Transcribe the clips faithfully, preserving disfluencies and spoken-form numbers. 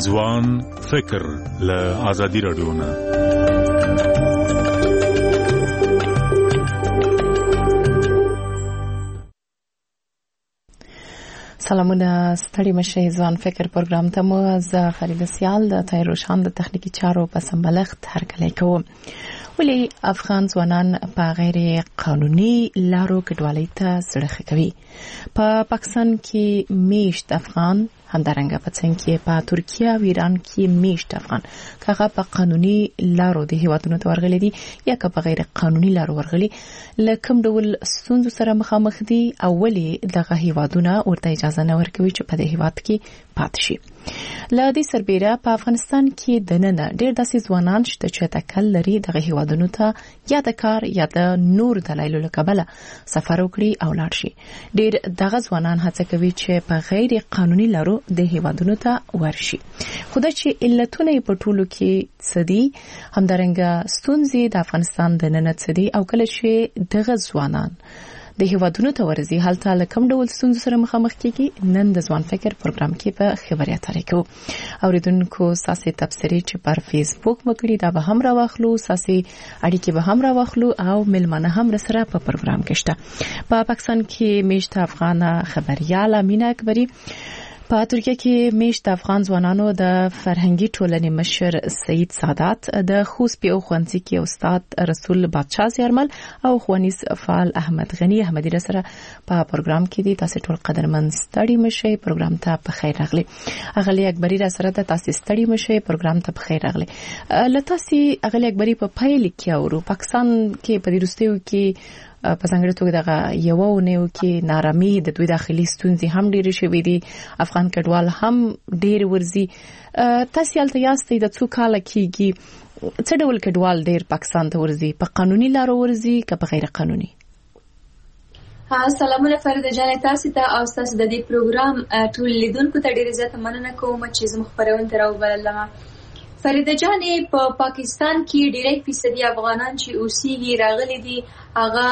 ځوان فکر له آزادي رادیو نه. سلامونه، ستړي مشئ. ځوان فکر پروګرام ته مو زه فرید سیال د تایروشان د تخنیکی چارو په سمبلښت هرکلی کوم. ولی افغان ځوانان په غیر قانوني لارو کډوالۍ ته زړه ښه کوي. په پاکستان کې میشت افغان، همدارنګه په څنګ کې په ترکیه او ایران کې میشت افغان کاغه په قانوني لارو د هیوادونو ته ورغلي دي یا که په غیر قانوني لارو ورغلي، لکه ډول ستونزو سره مخامخ دي. اولی دغه هیوادونه ورته اجازه نه ورکوي چې په دې هیواد کې پاتې شي. له دې سربېره په افغانستان کې د نن ډېر داسې ځوانان شته چې تکل لري دغه هیوادونو ته یا د کار یا د نور دلایلو له کبله سفر وکړي او لاړ شي. ډېر دغه ځوانان هڅه کوي چې په غیر قانوني لارو د هیوادونو ته ورشي. خو دا چې علتونه په ټولو کې سدي، همدارنګه ستونزې د افغانستان د نن سدي او کله چې دغه ځوانان د هیوادونو ته ورزي هلته لکم ډول ستونزو سره مخامخ کیږي. نن د ځوان فکر پروګرام کې په خبري اترې کوو. اوریدونکو ساسي تبصرې چې پر فیسبوک مکړي دا به هم راوخلو، ساسي اړیکې به هم راوخلو او ملمنه هم سره په پروګرام کې شته. په پاکستان کې میشت افغان خبريال امینه اکبری، په ترکیه کې میشت افغان ځوانانو د فرهنګي ټولنې مشر سید سادات، د خوست په خوانسي کې استاد رسول بادشاه زیارمل او خوانیس فعال احمد غنی احمدی سره په پروګرام کې دي. تاسو ټول قدرمن ستړي مشئ، پروګرام ته په خیر راغلي. اغلی اکبری را سره تاسو ستړي مشئ، پروګرام ته په خیر راغلي. لته سي اغلی اکبری په پایل کې اورو پاکستان کې په دروستیو کې په څنګه توګه دغه یو ونیو کې نارامي د دوی داخلي ستونزې هم ډېرې شوې دي، افغان کډوال هم ډېر ورزي. تاسو یالته یاستئ د څو کاله کېږي څه ډول کډوال ډېر پاکستان ته ورزي؟ په قانوني لارو ورزي که په غیر قانوني؟ ها سلامونه فرید جان، تاسو ته او تاسو د دې پروګرام ټول لیدونکو ته ډېر زیات مننه کوم چې زموږ خبرونه تر وبللم. فرید جان، په پاکستان کې ډېری فیصدي افغانان چې اوسېږي راغلي دي هغه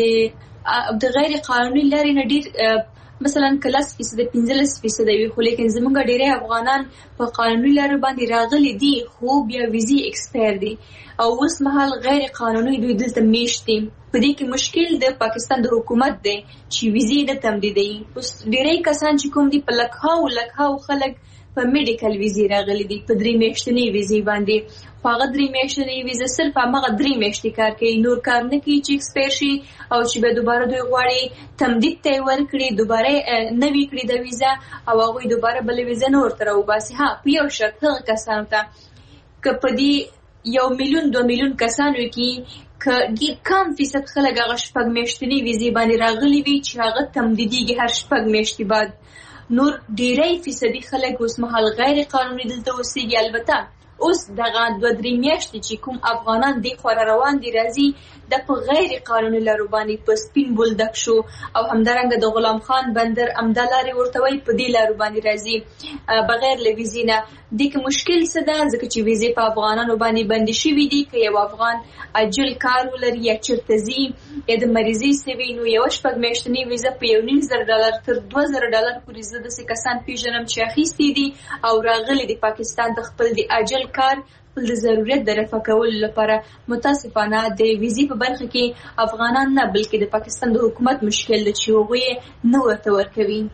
د غیر قانوني لارې نه ډېر مثلا کلاس فیصد پنځلس فیصد وي، خو لیکن زمونږ ډېری افغانان په قانوني لارو باندې راغلي دي خو بیا ویزي ایکسپایر دي او اوس مهال غیر قانوني دوی دلته میشت دي. په دې کې مشکل د پاکستان د حکومت دی چې ویزي نه تمدیدوي. اوس ډېری کسان چې کوم دي په لکهاو لکهاو خلک په میډیکل ویزي راغلي دي، په درې میاشتنۍ ویزي باندې. خو هغه درې میاشتنۍ ویزه صرف هغه درې میاشتې کار کوي، نور کار نه کوي چې ایکسپایر شي او چې به دوباره دوی غواړي تمدید ته ورکړي، دوباره نوي کړي د ویزه او هغوی دوباره بل ویزه نه ورته راوباسي. ها په یو شرط، هغه کسانو ته که په دې یو میلیون دو میلیون کسانو کې که ډېر کم فیصد خلک هغه شپږ میاشتنۍ ویزې باندې راغلي وي چې هغه تمدیدیږي هر شپږ میاشتې بعد. نور ډېری فیصدي خلک اوس مهال غیر قانوني دلته اوسېږي. البته اوس دغه دوه درې میاشتې چې کوم افغانان دې خوا روان دي راځي د په غیر قانوني لارو باندې په سپین بولدک شو او همدارنګه د غلام خان بندر امدا لارې ورته وایي په دې لارو باندې راځي بغیر له ویزې نه. دې کې مشکل څه ده؟ ځکه چې ویزې په افغانانو باندې بندې شوي دي. که یو افغان اجل کار ولري یا چېرته ځي یا د مریضۍ سوي نو یوه شپږ میاشتنۍ ویزه په یو نیم زره ډالر تر دوه زره ډالر پورې زه داسې کسان پېژنم چې اخیستي دي او راغلي دي پاکستان د خپل د اجل کار خپل د ضرورت د رفع کولو لپاره. متاسفانه د ویزې په برخه کې افغانان نه بلکې د پاکستان د حکومت مشکل دی چې هغوی نه ورته ورکوي.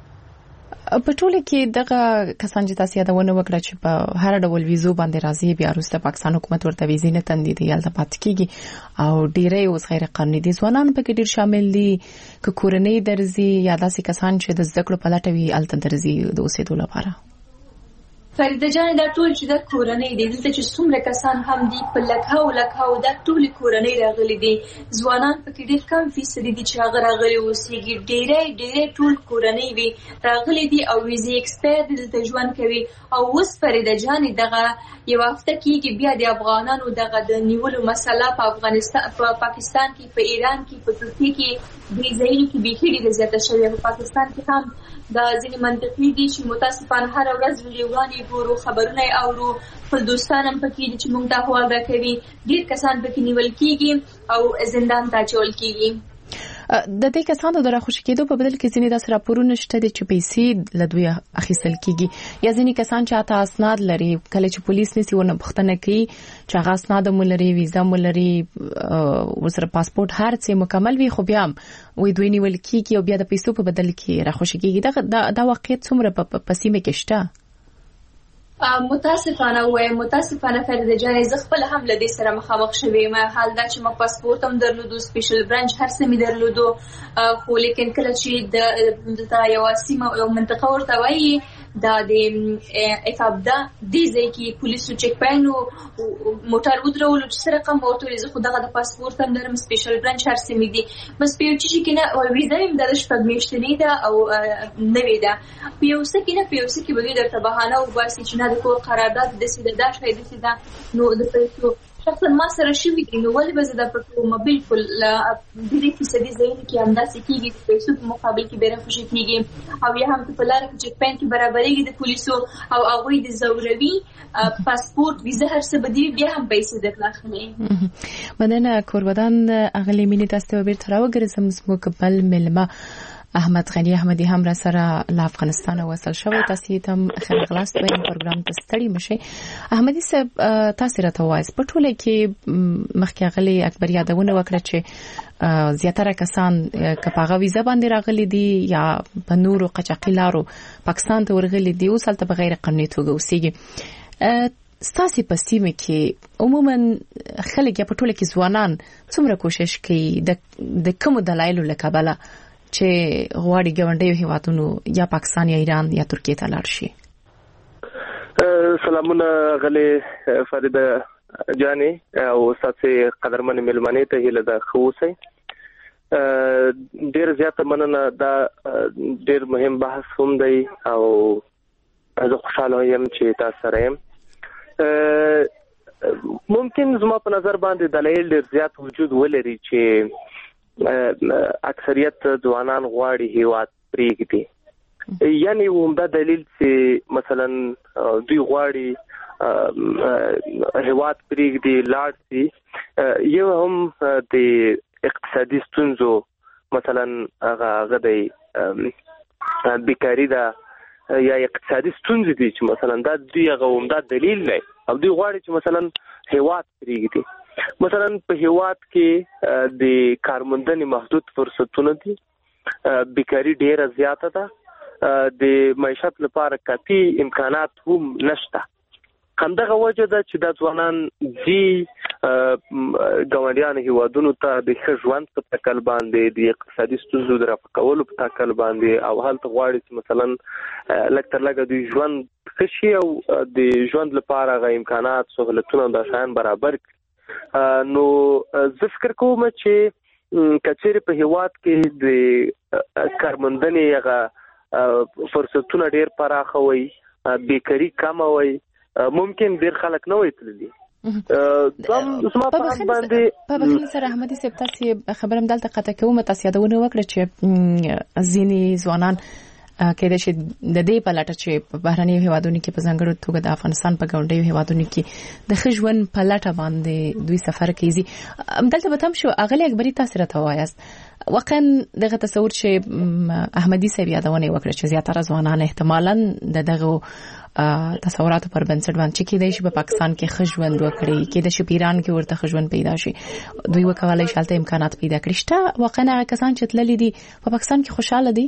په ټوله کې دغه کسان چې تاسو یادونه وکړه چې په هر ډول ویزو باندې راځي، بیا وروسته پاکستان حکومت ورته ویزې نه تمدیدوي، هلته پاتې کېږي او ډېری اوس غیر قانوني دي. ځوانان پکې ډېر شامل دي، که کورنۍ درځي یا داسې کسان چې د زده کړو په لټه وي هلته درځي د اوسېدو لپاره. فرید جان، دا ټول چې د کورنۍ دي دلته چې څومره کسان هم دي په لکهاو لکهاو دا ټولې کورنۍ راغلي دي. ځوانان پکې ډېر کم فیصدي دي چې هغه راغلي اوسېږي. ډېری ډېری ټول کورنۍ وي راغلي دي او ویزې ایکسپایر دي دلته ژوند کوي. او اوس فرید جان دغه یو هفته کېږي بیا د افغانانو دغه د نیولو مسله په افغانستان په پاکستان کې په ایران کې په ترکیه کې دې ځایونو کې بیخي ډېره زیاته شوې. په پاکستان کې هم دا ځینې منطقي دي چې متاسفانه هره ورځ ویډیوګانې ګورو، خبرونه اورو، خپل دوستان هم پکې دي چې موږ ته احوال راکوي. ډېر کسان پکې نیول کېږي او زندان ته اچول کېږي. د دې کسانو د راخوشي کېدو په بدل کې ځینې داسې راپورونه شته چې پیسې له دوی اخیستل کیږي یا ځینې کسان چې اته اسناد لري کله چې پولیس نسی ونه پوښتنه کوي چې هغه اسناد مو لري ویزا مو لري وسره پاسپورت هر څه مکمل وي خو بیا وې دوی نیول کیږي او بیا د پیسو په بدل کې راخوشي کیږي دا دا واقعیت څومره په سیمه کې شته؟ متاسفانه وای متاسفانه فرید جان زه خپل هم له دې سره مخامخ شوم حال دا چې ما پاسپورت هم درلودو سپیشل برانچ هر څه می درلودو خو لیکن کله چې د یو سیمه او منطقه ورته وایي دا د افابدا د ځکه پولیسو چک پاینو موټر ودرول چې سره کوم ورته زه خو دغه د پاسپورت هم درم سپیشل برانچ هر څه می دي بس په یو چې کنه ویزا هم د شپږ میاشتې ده او نوې ده په یو څه کې نه په یو څه کې به درته بهانه او باسي چې د کو قرارداد د سیده دا شوی د سیده نو د پیسو شخصا ما سره شوی دی نو ولې به زه د پټو ما بالکل د دې فیصدي ځای کې همداسې کېږي د پیسو په مقابل کې بیره خوشي کېږي او یا هم په لار کې چې پین کې برابرېږي د پولیسو او هغه د زوروي پاسپورت ویزا هر څه بدی بیا هم پیسې درلاخلي مننه کوربدان اغلی مینی تاسو به تر راوګرځم زموږ بل ملما احمد غنی احمدی هم را سره له افغانستان وصل شوی تاسو ته خیر غلاست په این پروګرام ته ستړي مشي احمدی صاحب تاسو راته وایي په ټوله کې مخکې غلي اکبر یادونه وکړه چې زیاتره کسان کپاغه ویزا باندې راغلي دي یا په نورو قچاقلارو پاکستان ته ورغلي دي او سلطه بغیر قانوني توګه اوسېږي ستاسو په سیمه کې عموما خلک په ټوله کې ځوانان څومره کوشش کوي د کوم دلایلو لکابله چې غواړي ګاونډیو هیوادونو یا پاکستان یا ایران یا ترکیه ته لاړ شي؟ سلامونه غلې فریده جانې او تاسو قدرمن ملمنې ته هیله ده خو سي ډیر زیاته مننه دا ډیر مهم بحث هم دی او زه خوشاله یم چې تاسو سره یم ممکن زما په نظر باندې دلایل ډیر زیات وجود ولري چې اکثریت ځوانان غواړي هیواد پرېږدي یعنی همدا دلیل چې مثلا دوی غواړي هیواد پرېږدي لاړ شي یو هم د اقتصادي ستونزو مثلا هغه د بیکاری دا یا اقتصادي ستونزې دي چې مثلا دا دوی هغه همدا دلیل دی او دوی غواړي چې مثلا هیواد پرېږدي مثلا په هیواد کې د کارموندنې محدود فرصتونه دي بیکاری ډیره زیاته ده د معیشت لپاره کافي امکانات هم نشته همدغه وجه ده چې د ځوانان دي ګاونډیانو هیوادونو ته د ښه ژوند په تکل باندې د اقتصادي ستونزو د رفع کولو په تکل باندې او هلته غواړي چې مثلا لږ تر لږه دوی ژوند ښه شي او د ژوند لپاره هغه امکانات سهولتونه دا شیان برابر کړي نو زه فکر کوم چې کچېره په هیواد کې د کارموندنې هغه فرصتونه ډېر پراخه وي بیکاری کم وي ممکن ډېر خلک نه وي تللي زم زما په باندې په بخیل سره احمدي صاحب تاسو خبرم دلته قطع کوم تاسو یادونه وکړه چې ځینې ځوانان کې د شه د دې په لټه چې په بهرنیو هیوادونو کې په ځانګړو توګه د افغانستان په ګاونډیو هیوادونو کې د خجون په لټه باندې دوی سفر کوي دلته به تم شو اغلی اکبري تاسو راته وایاست واقعا دغه تصور چې احمدي صاحب یادونه وکړه چې زیاتره ځوانان احتمالاً دغه تصورات پر بنسټ باندې چې کېدای شي په پاکستان کې خجوند وکړي کېدای شي په ایران کې ورته خجوند پیدا شي دوی وکولای شي حالت امکانات پیدا کړي شته واقعا هغه کسان چې تللي دي په پاکستان کې خوشاله دي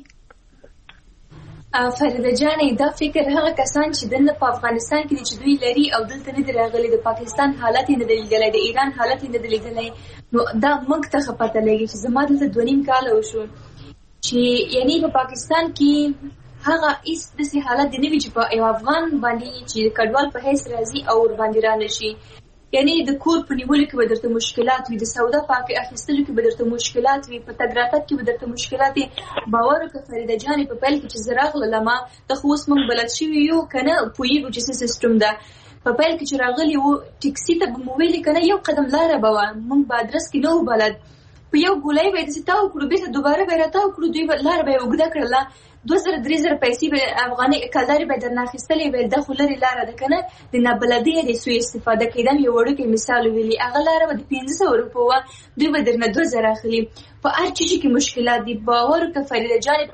فریده جانې دا فکر هغه کسان چې دلته په افغانستان کې چې دوی لري او دلته نه راغلي د پاکستان حالت نه دی لیدلای د ایران حالت نه دی لیدلای نو دا موږ ته خپته لګي چې زما دلته دوه نیم کال وشو چې یعنی په پاکستان کې هغه هیڅ داسې حالت دی نه وي چې په یو افغان باندې چې کډوال په هیڅ راځي او ور باندې را نشي یعنی د کور په نیولو کې به درته مشکلات وي د سودا پاک اخیستلو کې به درته مشکلات وي په تګراتت کې به درته مشکلات وي باور وکړه فریده جانې په پیل کې چې زراغ لمه د خوس موږ بلد شوی یو کنه پویګو چې سیستم ده په پیل کې چې راغلی وو ټیکسي ته به مو ویل کنه یو قدم لاره به موږ به ادرس کې نو بلد په یو ګولای به د تاو کړو به دوباره به راتاو کړو دوی به لار به وګدا کړله دوه زره درې زره پیسې به افغاني کلداري به درنه اخیستلې به د خلری لار ده کنه د نابلدی د سوء استفاده کیدم یو وړوکی مثال ویلي اغه لار به د پنځه سوه روپو دوی به درنه دوه زره اخلي په هر چیز کې مشکلات دي باور ک فریده جان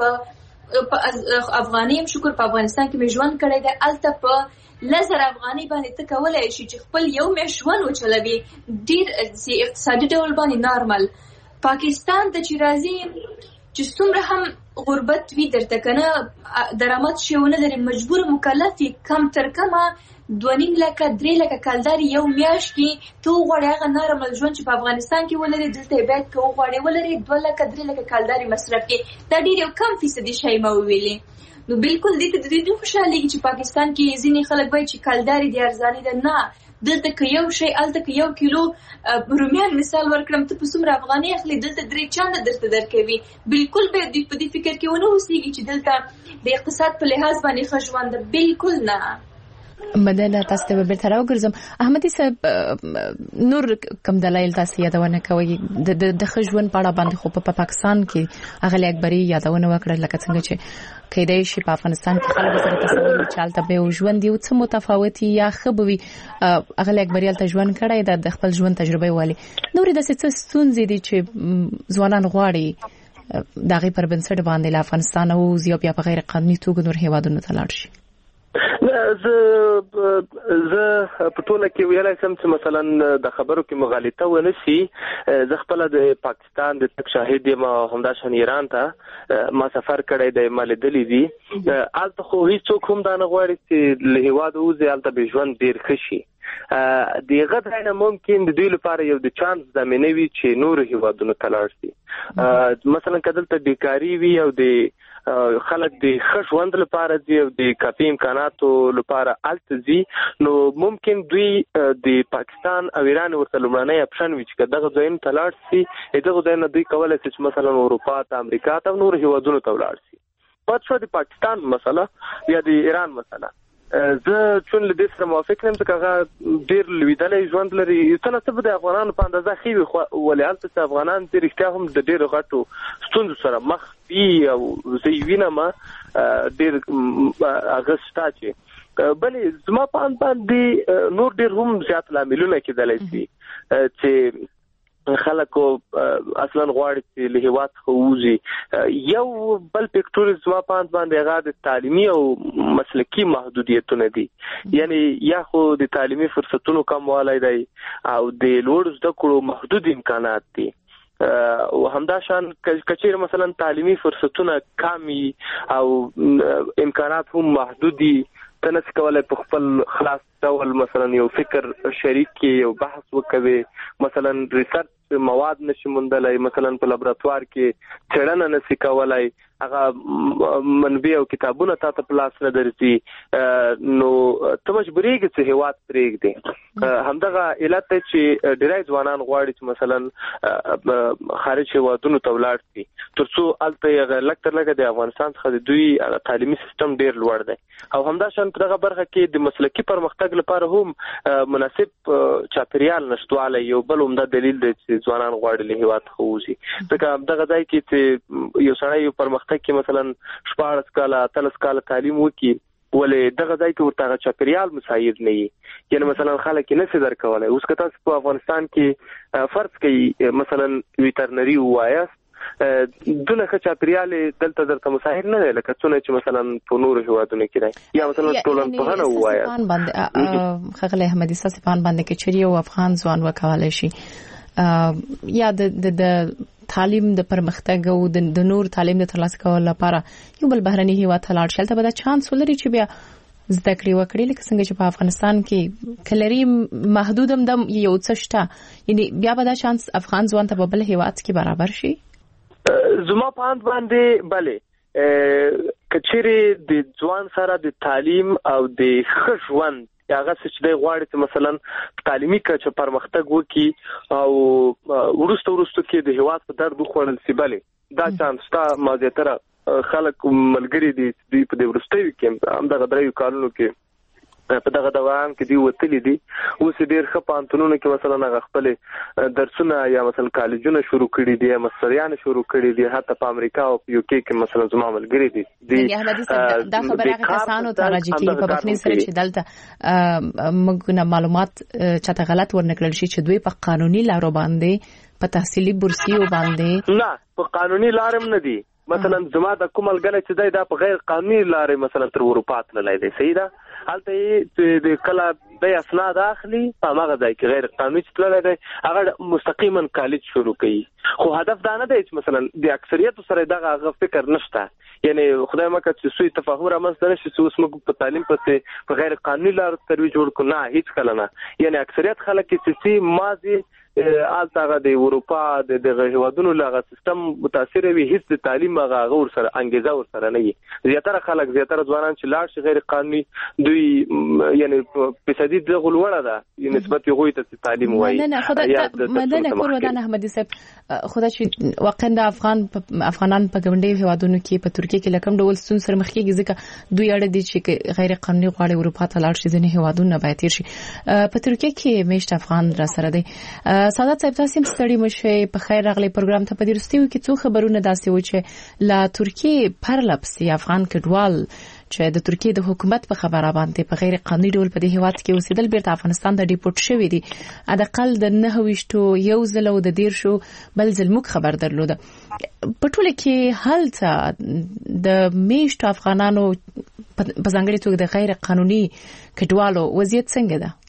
په افغاني شکر په افغانستان کې مې ژوند کړی دی الته په لزر افغاني باندې ته کولای شي چې خپل یو مې ژوند وچلوي ډیر اقتصادي ډول باندې نارمل پاکستان ته چې راځي چې څومره هم غربت وي درته کنه درآمد شیونه لري مجبور مکلف کم تر کمه دوه نیم لکه درې لکه کلداري یو میاشت کې ته وغواړې هغه نارمل ژوند چې په افغانستان کې ولري دلته باید که وغواړې ولري دوه لکه درې لکه کلداري مصرف کې دا ډېر یو کم فیصدي شی ما وویلې نو بالکل دې ته د دې خوشحالېږي چې پاکستان کې ځینې خلک وایي چې کلداري دې ارزاني ده نه دلته که یو شی هلته که یو کیلو رومیان مثال ورکړم ته په څومره افغاني اخلي دلته درې چنده درته درکوي بالکل به دوی په دې فکر کې ونه اوسېږي چې دلته د اقتصاد په لحاظ باندې ښه ژوند ده بالکل نه مدنه تاسو ته به تر راوګرځم احمدي صاحب نور کوم دلایل تاسو یادونه کوي د د خجون پاړه باندې خو په پاکستان کې اغلی اکبري یادونه وکړه لکه څنګه چې کېدای شي په افغانستان کې خلک سره تصور چالتہ به ژوند یو څه متفاوتي یا خبوي اغلی اکبري ته ژوند کړی د خپل ژوند تجربه والی نور د څه ستونزې دي چې ځوانان غواړي دغه پر بنسټ باندې له افغانستان او زیات بیا په غیر قانوني توګه نور هیوادونو ته لاړ شي زه زه په ټوله کې ویلای شم چې مثلا د خبرو کې مغالطه ونه شي زه خپل د پاکستان د تک شاهد یم همدا شان ایران ته ما سفر کړی دی مال دلی دی الته خو هیڅوک هم دا نه غواړي چې له هیواد وځي الته به ژوند ډیر ښه شي دغه ځای ممکن د دوی لپاره یو د چانس زمینه وي چې نور هیوادونو ته لاړ شي مثلا کدلته بیکاری وي او د خلک د ښه ژوند لپاره دي او د کافي امکاناتو لپاره الته ځي نو ممکن دوی د پاکستان او ایران ورته لومړنی اپشن وي چې دغه ځایونو ته لاړ شي دغه ځایونه دوی کولی شي چې مثلا اروپا ته امریکا ته نور هیوادونو ته ولاړ شي پات شو د پاکستان مسله یا د ایران مسله زه چون له دې سره موافق نیم چې هغه ډېر لویدلی ژوند لري څه نه څه به د افغانانو په اندازه ښې وي خو ولې هلته چې افغانان چې رښتیا هم د ډېرو غټو ستونزو سره مخ وي او زه یې وینم ډېر هغه شته چې بلې زما په اند باندې نور ډېر هم زیات لاملونه کېدلی شي چې خلکو اصلا غواړي چې له هیواد څخه ووځي یو بل فکټور زما په اند باندې هغه د تعلیمي او مسلکي محدودیتونه دي یعنی یا خو د تعلیمي فرصتونو کموالی دی او د لوړ زده کړو محدود امکانات دي او همدا شان کچیر مثلا تعلیمي فرصتونه کمی او امکانات هم محدودي تنس کولای په خپل خلاص ډول مثلا یو فکر شریک کې یو بحث وکوي مثلا ریسرچ مواد نشي موندلای مثلا په لابراتوار کې څېړنه نشي کولای هغه منبع او کتابونه تاسو په لاس نه درځي نو ته مجبورېږي چې هیواد پرېږدي همدغه علت چې ډېری ځوانان غواړي چې مثلا خارج هیوادونو ته ولاړ شي ترڅو هلته یې لږ تر لږه د افغانستان څخه د دوی تعلیمي سیستم ډېر لوړ دی او همدا شان په دغه برخه کې د مسلکي پرمختګ لپاره هم مناسب چاپیریال نشټوالی یو بل عمده دلیل دی چې ځوانان غواړي له هیواد څخه ووځي ځکه دغه ځای کې چې یو سړی یو پرمختګ کې مثلا شپاړس کاله اتلس کاله تعلیم وکړي ولې دغه ځای کې ورته هغه چاپیریال مساعد نه وي یعنې مثلا خلک یې نشي درکولی اوس که تاسو په افغانستان کې فرض کوي مثلا ویټرنري ووایاست دونه ښه چاپیریال دلته درته مساعد نه دی لکه څونه چې مثلا په نورو هیوادونو کې دی یا مثلا ټولنپوهنه ووایاست ښاغلی احمدي ستاسې په اند باندې که چېرې یو افغان ځوان وکولی شي یا د د تعلیم د پرمختګ او د نور تعلیم د ترلاسه کولو لپاره یو بل بهرني هیواد ته لاړ شي هلته به دا چانس ولري چې بیا زده کړې وکړي لکه څنګه چې په افغانستان کې کلري محدود هم د یو څه شته یعنی بیا به دا چانس افغان ځوان ته په بل هیواد کې برابر شي زما په اند باندې بلې که چېرې د ځوان سره د تعلیم او د ښه ژوند هغه څه چې دی غواړي چې مثلا تعلیمي کچه پرمختګ وکړي او وروسته وروسته کې د هیواد په درد وخوړل شي بلې دا چانس شته ما زیاتره خلک ملګري دي دوی په دې وروستیو کې همدغه دریو کالونو کې په دغه دوام کې دی وتلی دي اوس ډیر ښه پانتونونو کې مثلا هغه خپل درسونه یا مثلا کالجونه شروع کړي دي مستریان شروع کړي دي حتی په امریکا او په یو کې کې مثلا زما ملګری دي د احمدي صاحب دا خبره هغه کسانو ته راځي چې په بخنی سره چې دلته موږ معلومات چاته غلط ورنکړل شي چې دوی په قانوني لارو باندې په تحصیلي بورسیو باندې نه په قانوني لارم نه دي مثلا زما د کومل غلې چې دای دا په غیر قانوني لارې مثلا تر اروپا تللی دی صحیح ده هلته د کله د اسناد اخلي په هغه ځای کې غیر قانوني تللی دی هغه مستقیما کالج شروع کوي خو هدف دا نه دی چې مثلا د اکثریت سره دغه هغه فکر نشته یعنی خدای مکه چې سوی تفاهم رامنځته نشي چې اوس موږ په تعلیم پته په غیر قانوني لار ترویج ورکو نه هیڅ کله نه یعنی اکثریت خلک چې ماضي آلته د اروپا د دغه هیوادونو لغه سیستم متاثر وي هیڅ د تعلیم هغه غور سره انګیزه ور سره نه وي زیاتره خلک زیاتره ځوانان چې لاړ شي غیر قانوني دوی یعنی په شدید د غلوړه ده نسبت یو غوي ته تعلیم وایي نه نه خدای مدنه کور ودان احمدي صاحب خدای چې واقعا د افغان افغانان په ګوندې هیوادونو کې په ترکیه کې لکم ډول ستون سره مخ کېږي ځکه دوی اړه دي چې غیر قانوني غواړي اروپا ته لاړ شي ځنه هیوادونه باید تیر شي په ترکیه کې میشت افغان را سره دی سعادت صاحب تاسو ستړي مشه په خیر راغلی پروګرام ته په دې رستیو کې څو خبرونه داسې و چې لا ترکیه پرلپسې افغان کډوال چې د ترکیه د حکومت په خبره باندې په غیر قانوني ډول په دې هیواد کې اوسېدل بیرته افغانستان ته ډیپورت شوی دي ادقل د نه وشتو یو ځل او د ډیر شو بل ځل موږ خبر درلوده په ټوله کې هلته د میشت افغانانو په ځانګړي توګه د غیر قانوني کډوالو وضعیت څنګه ده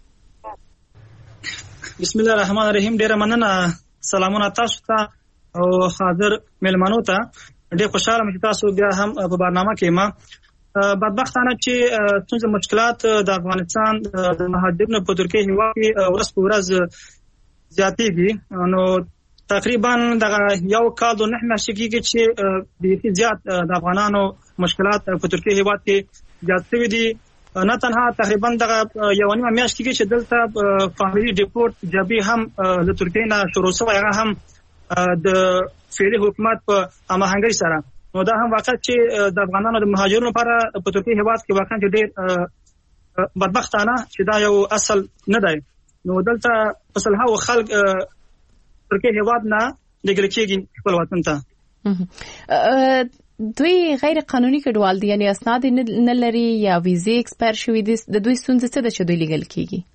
بسم الله الرحمن الرحیم ډیره مننه سلامونه تاسو ته او حاضر ملمنو ته ډیر خوشاله مې تاسو بیا هم په برنامه کې ما بدبختانه چې څنګه مشکلات د افغانستان د مهاجرینو په ترکیه هیواد کې ورځ په ورځ زیاتېږي نو تقریبا د یو کال د نه میاشتې کې چې ډیر زیات د افغانانو مشکلات په ترکیه هیواد کې زیات شوي دي نه تنها تقریبا دغه یو نیمه میاشت کې چې دلته فامیلی ډیپورت جبي هم د ترکیه نه شروع شوی هغه هم د فعلی حکومت په هماهنګۍ سره نو دا هم واقع چې د افغانانو د مهاجرینو لپاره په ترکیه هیواد کې واقعا ډېر بدبختانه چې دا یو اصل نه دی نو دلته په سلهاو خلک ترکیه هیواد نه لګل کېږي خپل وطن ته دوی غیر قانوني کډوال دي یعنی اسناد نه لري یا ویزه ایکسپایر شوی دي د دوی ستونزه څه ده چې دوی لګل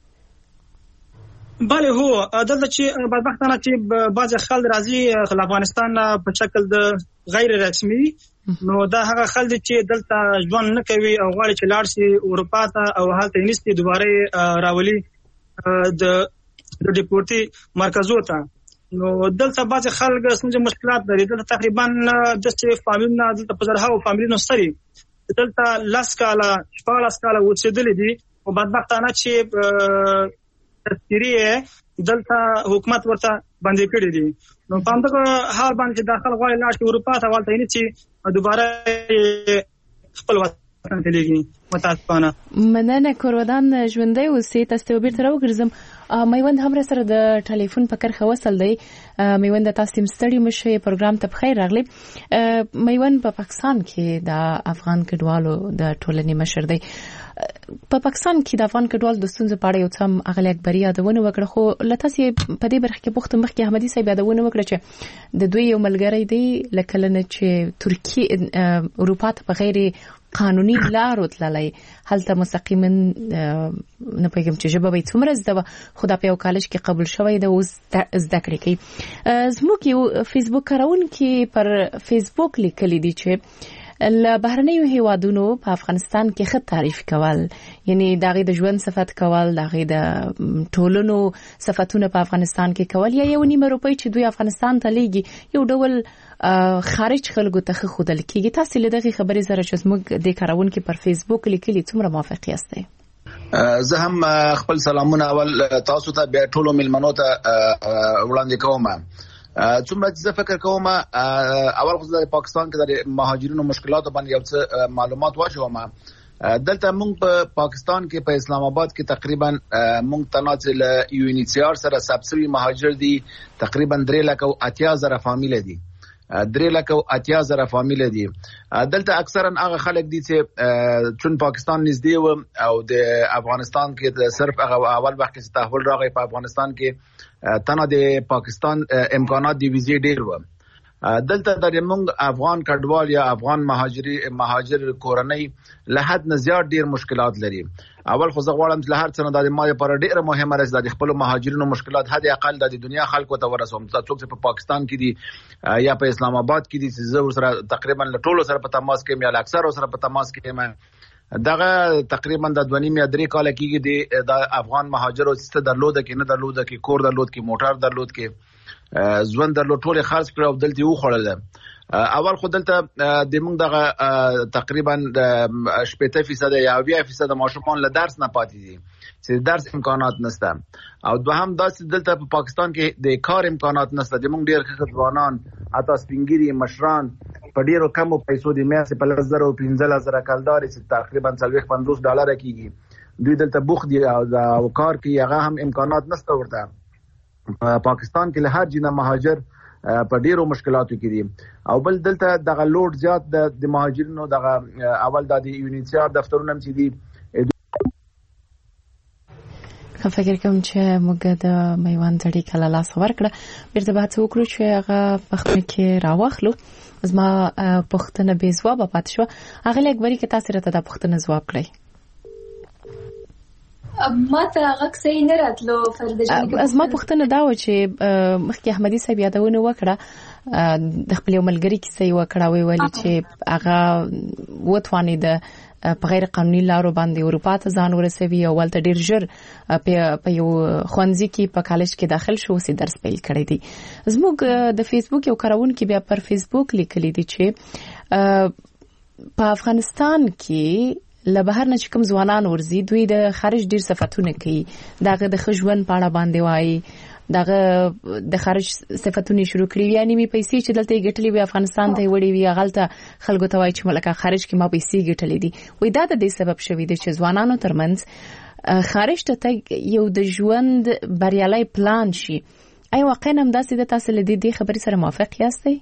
کیږي بله هو دلته چې بدبختانه چې بعض خلک راځي خل افغانستان په شکل د غیر رسمي نو دا هغه خلک چې دلته ژوند نه کوي او غواړي چې لاړ شي اروپا ته او هلته نيستي دوباره راولي د د ډیپورتي مرکزو ته نو دلته بعض خلک څنګه مشکلات لري دلته تقریبا د څه فامیلونه دلته په زرهاو فامیلونو سره دلته لاس کاله شپږ کاله وڅېدل دي او بدبختانه چې تذکیره دلته حکومت ورته باندې کړی دي نو په همدغه حال باندې داخل غواړي لاړ شي اروپا ته ولته نه چې دوباره خپل وطن ته لګي متاسفانه مننه کورودان ژوندۍ اوسې تاسو ته بیرته راوګرځم میوند هم سره د ټلیفون په کرخه وصل دی میوند تاسو ستړي مشه پروګرام ته بخیر راغلی میوند په پاکستان کې د افغان کډوالو د ټولنې مشر دی په پاکستان کې د افغان کډوال د ستونزې په اړه یو څه اغلی اکبري یادونه وکړه خو لته سي په دې برخه کې پوښتنه مخکې احمدي صاحب یادونه وکړه چې د دوی یو ملګری دی لکه لنه چې ترکیه اروپا ته په غیر قانوني لار وتللی هلته مستقیما نه پېږم چې جبه به څومره زده خو دا په یو کالج کې قبول شوی د اوس زده کړې کوي زموږ یو فیسبوک کارونکي پر فیسبوک لیکلي دي چې ل بهرنیو هیوادونو په افغانستان کې خط تعریف کول یعنی دغه د ژوند صفات کول دغه د ټولنو صفاتونه په افغانستان کې کول یا یو نیمه روپۍ چې دوی افغانستان ته لیږي یو ډول خارج خلکو ته خودل کېږي تاسو له دغه خبرې سره چې موږ د کارونکو پر فیسبوک لیکلي څومره موافق یاستئ زه هم خپل سلامونه اول تاسو ته بیا ټولو ملمنو ته وړاندې کوم څومره چې فکر کوم اول خو د پاکستان کې د مهاجرینو مشکلات باندې یو څه معلومات واچوم دلته موږ په پاکستان کې په اسلام آباد کې تقریبا موږ تناصل یو ان ایچ سی آر سره سبسیډي مهاجر دي تقریبا درې لک او اتیا زره فامیل دي درې لکه اتیا زره فامیل دي. دلته اکثرا هغه خلک دي چې چون پاکستان نږدې و او د افغانستان کې صرف هغه اول وخت چې تحول راغی په افغانستان کې تنه د پاکستان امکانات دی ویزې ډیر و. دلته د موږ افغان کډوال یا افغان مهاجري مهاجر کورنۍ له حد نه زیات ډیر مشکلات لري. اول خو زه غواړم چې له هر څه نه د ما لپاره ډیره مهمه راځي د خپل مهاجرینو مشکلات حد اقل د دنیا خلکو ته ورسوم. څوک چې په پاکستان کې دي یا په اسلام آباد کې دي چې زه سره تقریبا له ټولو سره په تماس کې یم یا اکثر سره په تماس کې یم. دغه تقریبا د دوه نیم یا درې کال کېږي د افغان مهاجرو څه درلود کې نه درلود کې کور درلود کې موټر درلود کې ژوند درلود ټول خرڅ کړو او دلته یو خړل. اول خو دلته د موږ دغه تقریبا شپږ فیصد یا اویا فیصد ماشومان له درس نه پاتې دي چې درس امکانات نشته او دوهم داسې دلته په پاکستان کې د کار امکانات نشته. د موږ ډیر ځوانان اته سپینګری مشران په ډیرو کمو پیسو د میاشتې په لس زره او پنځه زره کلداري چې تقریبا څلوېښت پنځوس ډالر کېږي دوی دلته بوخت دي او کار کوي هغه هم امکانات نشته ورته. پاکستان کې له هر جنه مهاجر په ډیرو مشکلاتو کې دي او بل دلته دغه لوډ زیات د مهاجرینو دغه اول د یونیسیار دفترونه چې دي. کوم فکر کوم چې موږ د میوان ځړی کله لاس ورکړه بیرته به څه وکړو چې هغه پخمه کې راوخلو. زما پښتنه به ځواب پات شو هغه لګوري کې تاسو راته د پښتنه ځواب کړئ. ما ته هغه صحیح نه راتلو فرده جان. از ما پښتنه دا و چې مخکې احمدي صاحب یادونه وکړه د خپل ملګری کیسه وکړه وی ویلي چې هغه وټوانی د په غیر قانوني لارو باندې اروپا ته ځان ورسوي او ولته ډیر ژر په یو خوانځي کې په کالج کې داخل شو سي درس پیل کړی دی. زموږ د فیسبوک یو کارون کې بیا پر فیسبوک لیکلی دی چې په افغانستان کې له بهر نه چې کوم ځوانان ورزي دوی د خارج ډیر صفاتونه کوي دغه د خجون پاړه باندې وایي دغه د خارج صفاتونه شروع کړی یعنی می پیسې چې دلته ګټلې وي افغانستان ته وړي وي غلطه خلکو ته وایي چې ملکه خارج کې ما پیسې ګټلې دي. وای دا د دې سبب شوی دی چې ځوانانو ترمنځ خارج ته تګ یو د ژوند بریالي پلان شي. ای واقعا هم داسې د تاسو له دې خبرې سره موافق یاستئ؟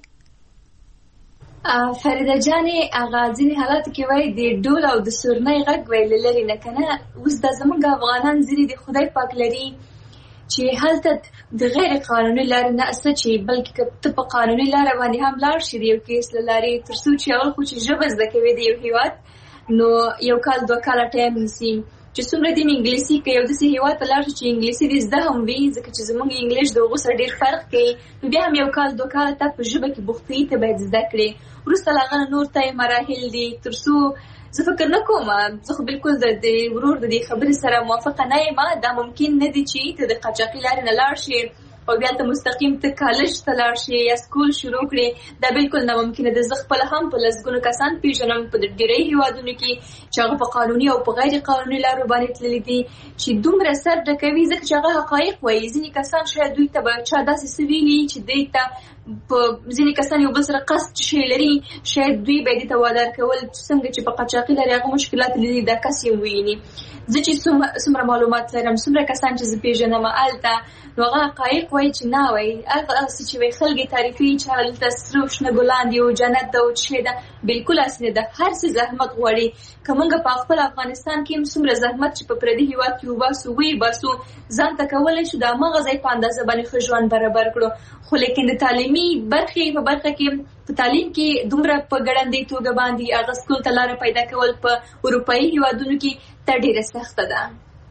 فریده جانې هغه ځینې حالات کې وایي د ډول او د سورنۍ غږ ویل لري نه کنه. اوس د زمونږ افغانان ځینې د خدای پاک لري چې هلته د غیر قانوني لارې نه اسه چې بلکې ته په قانوني لاره باندې هم لاړ شي د یو کیس له لارې تر څو چې اول خو چې ژبه زده کوي د یو هیواد نو یو کال دوه کاله ټایم نیسي چې څومره دین انګلیسي کې یو داسې هیواد ته لاړ شي چې انګلیسي دې زده هم وي ځکه چې زموږ انګلیش د هغو سره ډېر فرق کوي نو بیا هم یو کال دوه کاله ته په ژبه کې بوخت وي ته باید زده کړې. وروسته له هغه نور ته مراحل دي تر څو زه فکر نه کوم زه خو بالکل د ورور د دې خبرې سره موافقه نه یم. دا ممکن نه دي چې ته د قاچاقي لارې نه لاړ شي او بیا ته مستقیم ته کالج ته لاړ شي یا سکول شروع کړې. دا بالکل ناممکنه ده. زه خپله هم په لسګونو کسان پیژنم په ډېری هیوادونو کې چې هغه په قانوني او په غیر قانوني لارو باندې تللي دي چې دومره سر ډکوي ځکه چې هغه حقایق وایي. ځینې کسان شاید دوی ته به چا داسې څه ویلي چې دوی ته په ځینې کسان یو بل سره قصد شی لري شاید دوی به دې ته وادار کول څنګه چې په قاچاقي لارې هغه مشکلات لري دا کس یې وویني. زه چې څومره معلومات لرم څومره کسان چې زه پیژنم هلته نو هغه حقایق وایي چې نه وایي هغه چې وایي خلک یې تعریفوي چې هلته سره شنه ګلان دي او جنت ده او څه ده بالکل اصلي ده. هر څه زحمت غواړي که موږ په خپل افغانستان کې هم څومره زحمت چې په پردي هیواد کې وباسو ویباسو ځان ته کولی شو د هماغه ځای په اندازه باندې ښه ژوند برابر کړو. خو لیکن د تعلیمي برخې په برخه کې په تعلیم کې دومره په ګړندۍ توګه باندې هغه سکول ته لاره پیدا کول په اروپایي هیوادونو کې ته ډېره سخته ده.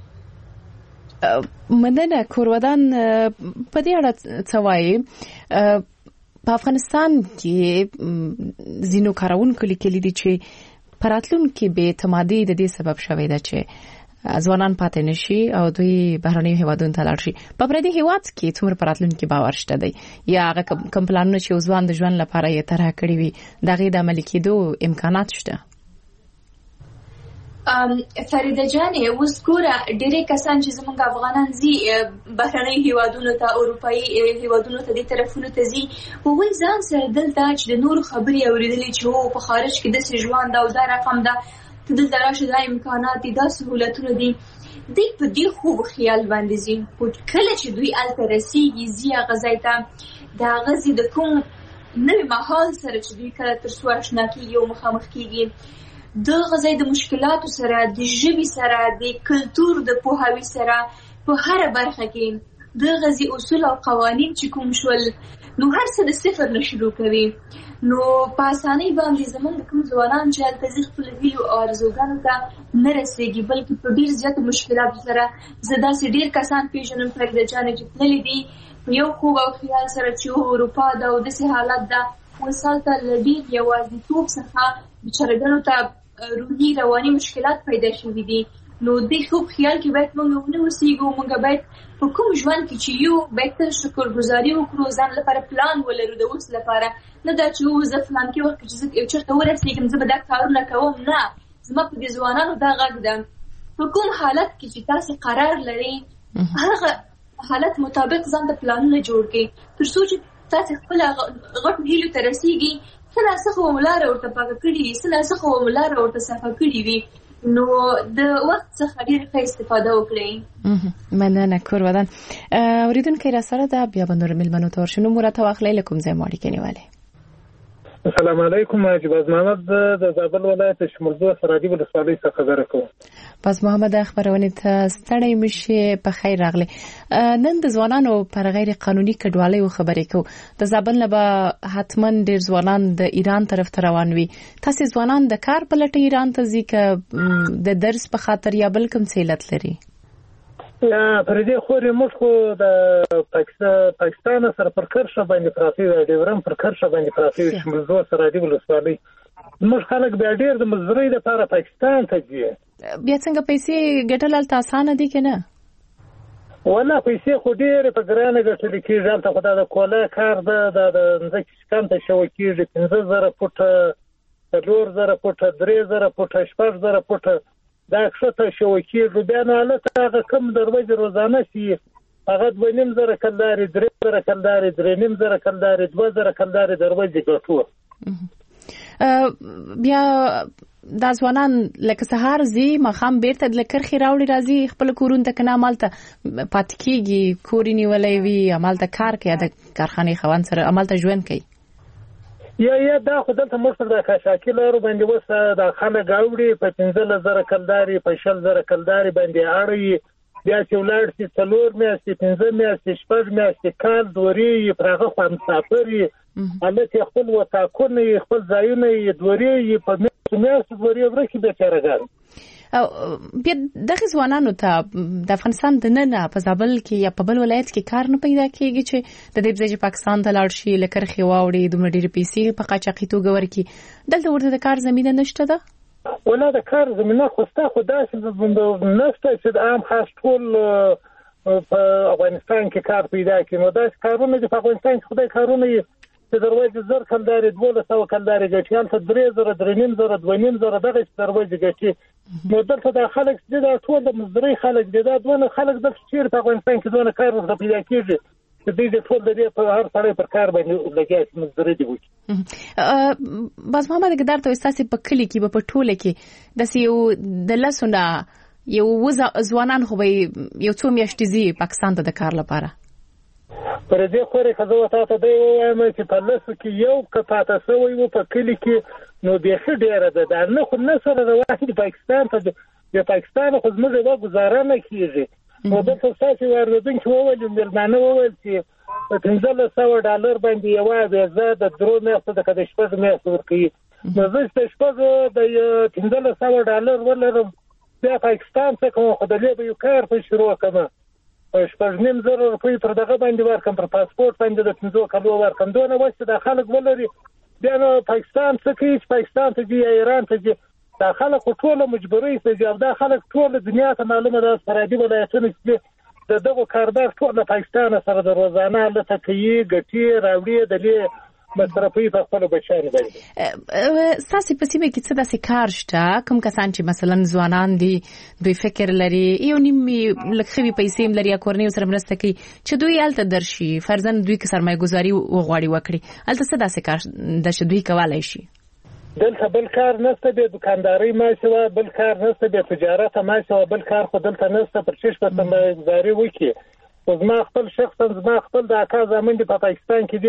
مننه کورودان په دې اړه څه وایي؟ په افغانستان کې ځینو کارونکو لیکلي دي چې په راتلونکي بې اعتمادي د دې سبب شوی ده چې ځوانان پاتې نشي او دوی بهرنیو هیوادونو ته لاړ شي. په پردي هیواد کې څومره په راتلونکي باور شته دی یا هغه کوم پلانونه چې ځوان د ژوند لپاره یې طرح کړي وي د هغې د عملي کېدو امکانات شته؟ فریده جانې اوس ګوره ډېری کسان چې زموږ افغانان ځي بهرنیو هیوادونو ته اروپایي هیوادونو ته دې طرفونو ته ځي هغوی ځان سره دلته چې د نورو خبرې اورېدلې چې هو په خارج کې داسې ژوند ده او دا رقم ده ته دلته راشه دا امکانات دي دا سهولتونه دي دوی په دې خوب خیال باندې ځي. خو کله چې دوی هلته رسېږي ځي هغه ځای ته د هغه ځي د کوم نوې مهال سره چې دوی کله تر څو اشنا کېږي او مخامخ کېږي، د غځای د مشکلاتو سره، د ژبې سره، د کلتور د پوهاوي سره په هره برخه کې د غځي اصول او قوانین چې کوم شول نو هر څه د صفر نه شروع کوي. نو په اسانۍ باندې زمونږ کوم ځوانان چې هلته ځي خپلو هیلو او ارزوګانو ته نه رسېږي، بلکې په ډېر زیاتو مشکلاتو سره. زه داسې ډېر کسان پېژنم فرید جانې چې تللي دي په یو خوب او خیال سره چې اروپا ده او داسې حالت ده، اوس هلته له ډېر یوازیتوب څخه بچارهګانو ته روحي رواني مشکلات پیدا شوي دي. نو دې خوب خیال کې باید موږ ونه اوسېږو، موږ باید په کوم ژوند کې چې یو باید تل شکرګزاري وکړو، ځان لپاره پلان ولرو د اوس لپاره، نه دا چې و زه فلان کې وخت چې زه یو چېرته ورسېږم زه به دا کارونه کوم. نه، زما په دې ځوانانو دا غږ ده، په کوم حالت کې چې تاسې قرار لرئ هغه حالت مطابق ځان ته پلانونه جوړ کړئ، تر څو چې تاسې خپل غټو هیلو ته رسېږي. څه ناڅه خو مو لاره ورته پاکه کړې وي، څه ناڅه خو مو لاره ورته صفا کړې وي، نو د وخت څخه ډېره ښه استفاده وکړئ. مننه کور ودان. اوریدونکي را سره ده، بیا به نور میلمنو ته ورشو. نوم راته واخلئ له کوم ځای مو اړیکې نیولې؟ السلام علیکم، عجباز محمد د زابل ولایت شمولزو سرادي ولسوالۍ څخه خبره کوم. باز محمد خبرونه ته ستړی مشه، په خیر راغلی. نن د ځوانانو پر غیر قانوني کډوالۍ او خبرې کو. د زابل نه به حتما ډیر ځوانان د ایران طرف ته روان وي. تاسو ځوانان د کار په لټه ایران ته ځي که د درس په خاطر یا بل کوم څه علت لري؟ یا پر دې خوري موږ خو د پاکستان سره پر کرښه باندې پراتی دی، ډیورن پر کرښه باندې پراتی شمولزو سرادي ولسوالۍ. موږ خلک بیا ډیر د مزدورۍ لپاره پاکستان ته ځي. بیا څنګه پیسې ګټل هلته اسانه دي که نه؟ والله پیسې خو ډېرې په ګرانه ګټل کېږي. هلته خو دا د کولا کار ده، دا د ځمکې چې کم ته شوه کېږي پنځه زره فوټه، څلور زره فوټه، درې زره فوټه، شپږ زره فوټه دا کښته شوه کېږي. بیا نو هلته هغه کم دروازې روزانه شي هغه دوه نیم زره کلدارې، درې زره کلدارې، درې نیم زره کلدارې، دوه زره کلدارې دروازې ګټو. بیا دا ځوانان لکه سهار ځي ماښام بیرته د کرښې راوړي راځي خپل کورونو ته، که نه همالته پاتې کېږي، کور یې نیولی وي، همالته کار کوي، د کارخانې خاوند سره همالته ژوند کوي. یا یا دا خو دلته موږ سره د کاشاکي لارو باندې اوس دا خلک اوړي په پنځلس زره کلدارې، په شل زره کلدارې باندې اړوي، بیا چې ولاړ شي څلور میاشتې، پنځه میاشتې، شپږ میاشتې، کال دورې یې پر هغه خوا مسافر یې، هلته یې خپل وطاقونه یې، خپل ځایونه یې دورې یې په میاشتو میاشتو دورې ورکړي بېچارهګان. بیا دغه ځوانانو ته د افغانستان د ننه په زابل کې یا په بل ولایت کې کار نه پیدا کېږي چې د دې ځای چې پاکستان ته لاړ شي، له کرښې واوړي، دومره ډېرې پیسې په قاچاقي توګه ورکړي، دلته ورته د کار زمینه نشته ده؟ ولا د کار زمینه خو ستا خو داسې نشته چې د عام خاص ټول په افغانستان کې کار پیدا کړي. نو داسې کارونه دي په افغانستان کې خدای کارونه یې چې دروازې زر کلدارې، دولس سوه کلدارې ګټي، هلته درې زره، درې نیم زره، دوه نیم زره دغسې دروازې ګټي. نو دلته دا خلک چې دا ټول د مزدورۍ خلک دي، دا دونه خلک دلته چېرې په افغانستان کې دونه کار ورته پیدا کېږي چې دوی د ټول د دې په هر سړی پر کار باندې لګیا چې مزدورۍ دي وکړي. باز محمد ګدار ته ستاسې په کلي کې به په ټوله کې داسې یو د لسو نه یو اووه ځوانان خو به یو څو میاشتې ځي پاکستان ته د کار لپاره؟ پر دې خورې که زه تا ته دی ووایم چې په لسو کې یو که پاته سوی و په کلي کې نو بیخي ډېره ده. دا نه خو نه سره روان دي پاکستان ته، د پاکستان خو زموږ یوه ګزاره نه کېږي. نو دلته ستاسې واردوونکي وویل، مېلمانه وویل چې په پنځلس سوه ډالر باندې یوه ویزه د درو میاشتو ده که د شپږو میاشتو ورکوي. نو زه چې د شپږو د پنځلس سوه ډالر ولرم بیا پاکستان څه کوم، خو د دې به یو کار په شروع کړم، شپږ نیم زره روپۍ پر دغه باندې ورکړم، پر پاسپورټ باندې د پنځو کلو ورکړم. دونه وس چې دا خلک ولري بیا نو پاکستان څه کوي چې پاکستان ته ځي یا ایران ته ځي. دا خلک خو ټوله مجبورۍ ته ځي او دا خلک ټوله دنیا ته معلومه ده سرحدي ولایتونه چې د دغو کاردار ټول له پاکستان سره د روزانه هلته کوي، ګټي، راوړي، د دې مصرفوي په خپلو بچیانو باندې. ستاسې په سیمه کې څه داسې کار شته کوم کسان چې مثلا ځوانان دي، دوی فکر لري، یو نیم لږ ښه پیسې هم لري یا کورنۍ سره مرسته کوي چې دوی هلته درشي، فرضاً دوی که سرمایه ګذاري وغواړي وکړي، هلته څه داسې کار ده چې دوی کولی شي؟ دلته بل کار نشته، بیا دکاندارۍ ماشي وه، بل کار نشته، بیا تجارت ماشي وه، بل کار خو دلته نشته. پر چشم په سرمایه ګذاري وکړي. خو زما خپل شخصا زما خپل د اکا زامن دي په پاکستان کې دي،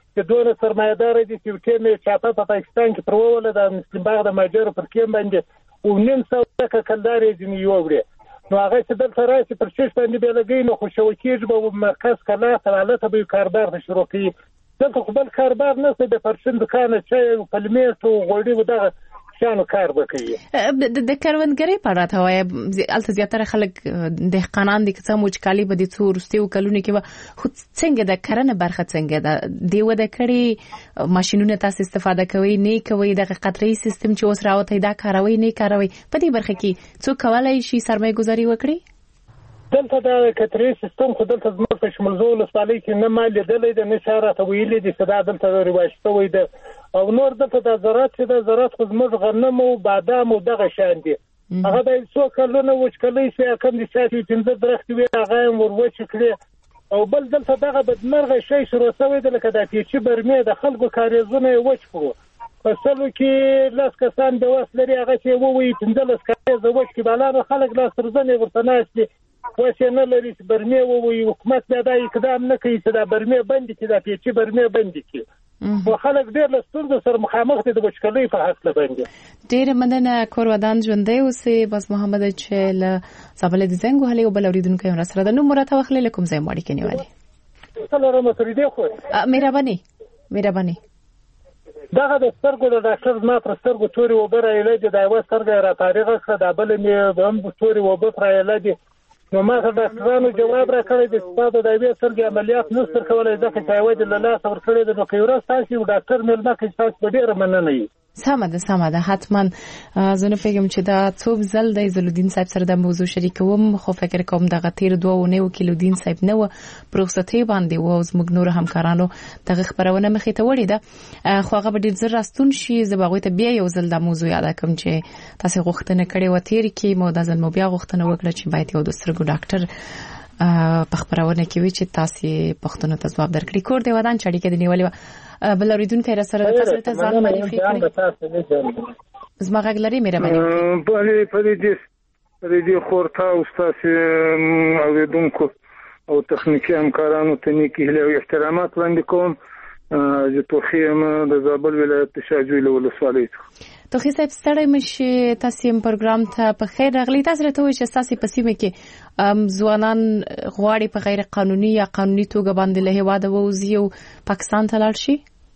چې دوه سرمایدار دي چې ټیم چاپه په پاکستان کې پروول د مسلم باغ د ماجر پر کې باندې او نن څو ټکه کلدارې دي یو وړي نو هغه چې دلته راشي پر شش باندې به لګي نو خوشو کېږي به مرکز کله حالت به کاربار شروع کوي دلته خپل کاربار نه څه د پرشن دکان چې پلمېټ او غوړي ودغه شانو کار وکړي د کروندګرۍ په اړه ته وایي الته زیاتره خلک دهقانان دي چې موچکالي به د څو ورستیو کلونو کې به خو څنګه د کرنه برخه څنګه ده دیو د کړي ماشينونه تاسو استفاده کوي نه کوي د قطري سیستم چې اوس راوته دا کاروي نه کاروي په دې برخه کې څو کولای شي سرمایه گذاري وکړي دلته دا کتري سیستم خو دلته زموږ په شمول زول سپالي کې نه مال لیدلې د نشاره ته ویلې دي صدا دلته روایت وي د او نور دلته د زراعت چې د زراعت خو زموږ غنم او بادام او دغه شان دي هغه د څو کلونو وچکلي چې کم دي چې پنځه درخت وي هغه وروچ کړي او بل دلته دغه بدمرغه شي شروع شوی د لکه د پیچي برمه د خلکو کاریزونه وچ کړو فصلو کې لاس کسان د وسلري هغه چې ووي پنځه لاس کاریز وچ کې بالا خلک لاس ترځنه ورته ناشتي واسه نه لري چې برمه ووي حکومت دا د اقدام نه کوي چې دا برمه بند کړي دا پیچي برمه بند کړي او خلک ډېر لستر سره مخامخ دي د وچکلۍ په حق باندې ډېر مننه کور ودان ژوندې اوسې بس محمد چې ل زابل د زنګ هلي او بل اوریدونکو هم سره د نو مرته وخت لیکم زې ماړي کې نیولې سلام متری دی خو مهرباني مهرباني دغه د سترګو د ډاکټر ما پر سترګو توري وبره یې د یو سترګې را تاریخ کړه د بل مې هم توري وبره یې لدی نو ما ته ډاکټرانو جواب راکړی د سپاده د یوې سترګې عملیات نشته کولای ځکه چې یو د لاس ور کړی د نوکیورا تاسو ډاکټر مې نه کوي تاسو ډېر مننه یې سمه ده سمه ده حتما زه نه فکرم چې دا څوب زل د زلودین صاحب سره د موضوع شریکوم خو فکر کوم دغه تیر دوه ونیو کیلودین صاحب نه و پروسته باندې و اوس موږ نور همکارانو دغه خبرونه مخې ته وړي ده خو هغه ډیر زر راستون شي زه باغوي ته بیا یو زل د موضوع یاد کوم چې تاسو غوښتنه کړې و تیر کې مو د ځل مو بیا غوښتنه وکړه چې باید یو د سترګو ډاکټر په خبرونه کې وی چې تاسو پښتنو ته جواب درکړي کور دی ودان چړي کې دی نیولې بل اوریدونکو را سره تاسو ته ځان معرفي کړئ زما غږ لري مهرباني په دې په دې خورتا او تاسو اوریدونکو او تخنیکی همکارانو ته نیکی هیله او احترامات وړاندې کوم چې توخیم د زابل ولایت شاجوی له ولسوالۍ توخی صاحب ستړی مشه تاسو هم پروګرام ته په خیر راغلی تاسو راته وایي چې تاسو په سیمه کې ځوانان غواړي په غیر قانوني یا قانوني توګه باندې له هواده ووزي او پاکستان ته لاړ شي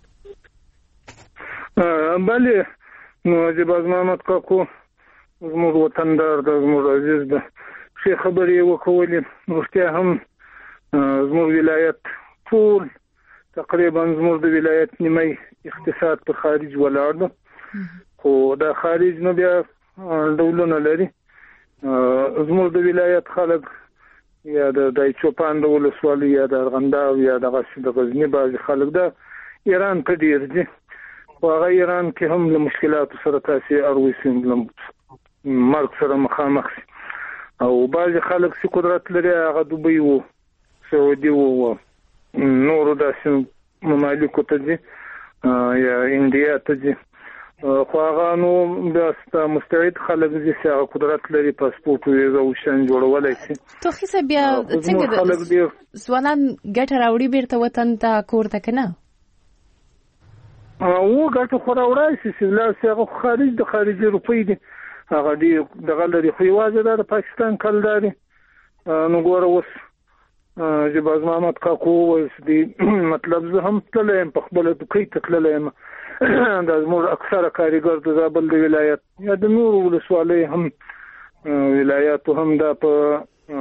بله نو چې باز محمد کاکو زموږ وطندار د زموږ عزیز ده څه خبرې وکولې ورته هم زموږ ولایت ټول تقریبا زموږ د ولایت نیمه اقتصاد په خارج ولاړ ده خو دا خارج نه بیا ډولونه لري زموږ د ولایت خلک یا د دایچوپان د ولسوالۍ یا د ارغنداو یا د غزنی باز خلک د ایران ته ډیر دي هغه ایران کې هم له مشکلاتو سره تاسو اروسین مرګ سره مخامخ او بعض خلک چې قدرت لري هغه دوبۍ وو سعودي وو نور داسې ممالک ته دي یا انډیا ته دي خو هغه نو د مستعد خلک چې هغه قدرت لري پاسپورت ویزا او شان جوړولای شي توخی صاحب بیا څنګه ځوانان ګټه راوړي بیرته وطن ته کور ته کنه او ګټه خو راوړای شي چې لا هغه خارج د خارجي روپۍ دي هغه دی دغه لري خو یوازې د پاکستان کلداري نو ګوره اوس چې باز محمد کاکو اوس دی مطلب زه هم تلم په خپل دوکۍ ته تلم د زموږ اکثره کاریګر د زابل د ولایت یا د نور ولسوالۍ هم ولایاتو هم دا په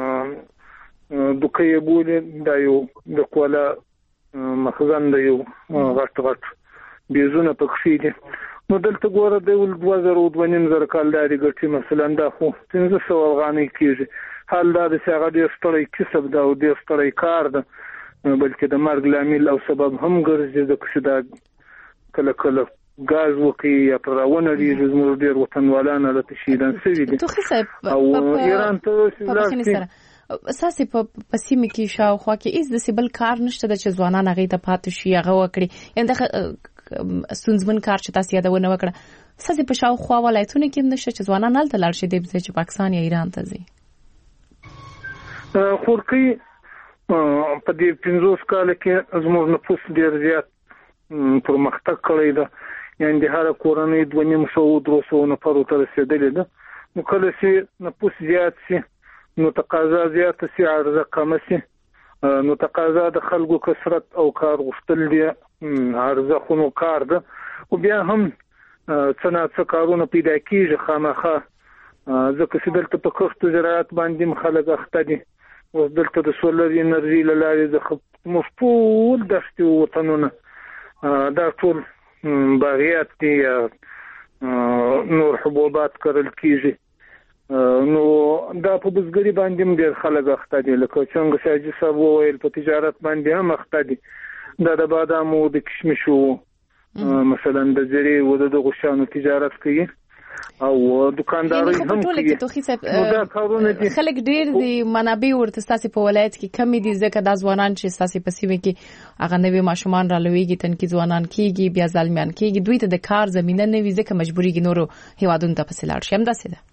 دوکۍ بولې دا یو د کولا مخزن د یو غټ غټ بیزونه پکې دي نو دلته ګوره د دوه زره دوه نیم زره کالداري ګټي مثلا دا خو پنځه سوه افغانۍ کېږي حال دا د هغه ډېر ستړی کسب ده او ډېر ستړی کار ده بلکې د مرګ لامل او سبب هم ګرځي ځکه چې دا کله کله غاز وکي یا پرونه دي زموږ ډېر وطنوالان هلته شهیدان شوي دي او ایران ته اساسي په پسیمه کې شاوخوا کې هیڅ د سیبل کار نشته د چې ځوانان هغه ته پاتې شي هغه وکړي یعنی د سونزمن کار چې تاسو یادونه وکړه اساسي په شاوخوا ولایتونو کې نشته چې ځوانان هلته لاړ شي د چې پاکستان یا ایران ته ځي خورکی په دې پنځوس کال کې زموږ نفوس ډیر زیات پرمختګ کړی ده، یعنې د هر کورنۍ دوه نیم سوه درې سوه نفرو ته رسېدلې ده. نو کله چې نفوس زیات شي نو تقاضا زیاته شي، عرضه کمه شي. نو تقاضا د خلکو کثرت او کار غوښتل دي، عرضه خو نو کار ده. او بیا هم څه نه څه کارونه پیدا کېږي خامخا، ځکه چې دلته په کښت او زراعت باندې هم خلک اخته دي. اوس دلته د سولر انرژي له لارې د موږ ټول دښتې وطنونه دا ټول باغیات دي یا نور حبوبات کرل کېږي. نو دا په بزګري باندې هم ډېر خلک اخته دي، لکه څنګه چې حاجي صاحب وویل په تجارت باندې هم اخته دي. دا د بادامو د کشمشو مثلا د زیرې و د دغو شیانو تجارت کوي او دکانداري هم کوي. خلک ډېر دي، منابع ورته ستاسې په ولایت کې کمې دي، ځکه دا ځوانان چې ستاسې په سیمه کې هغه نوي ماشومان رالویږي، تنکي ځوانان کېږي، بیا زلمیان کېږي، دوی ته د کار زمینه نه وي، ځکه مجبورېږي نورو هېوادونو ته پسې لاړ شي. همداسې ده؟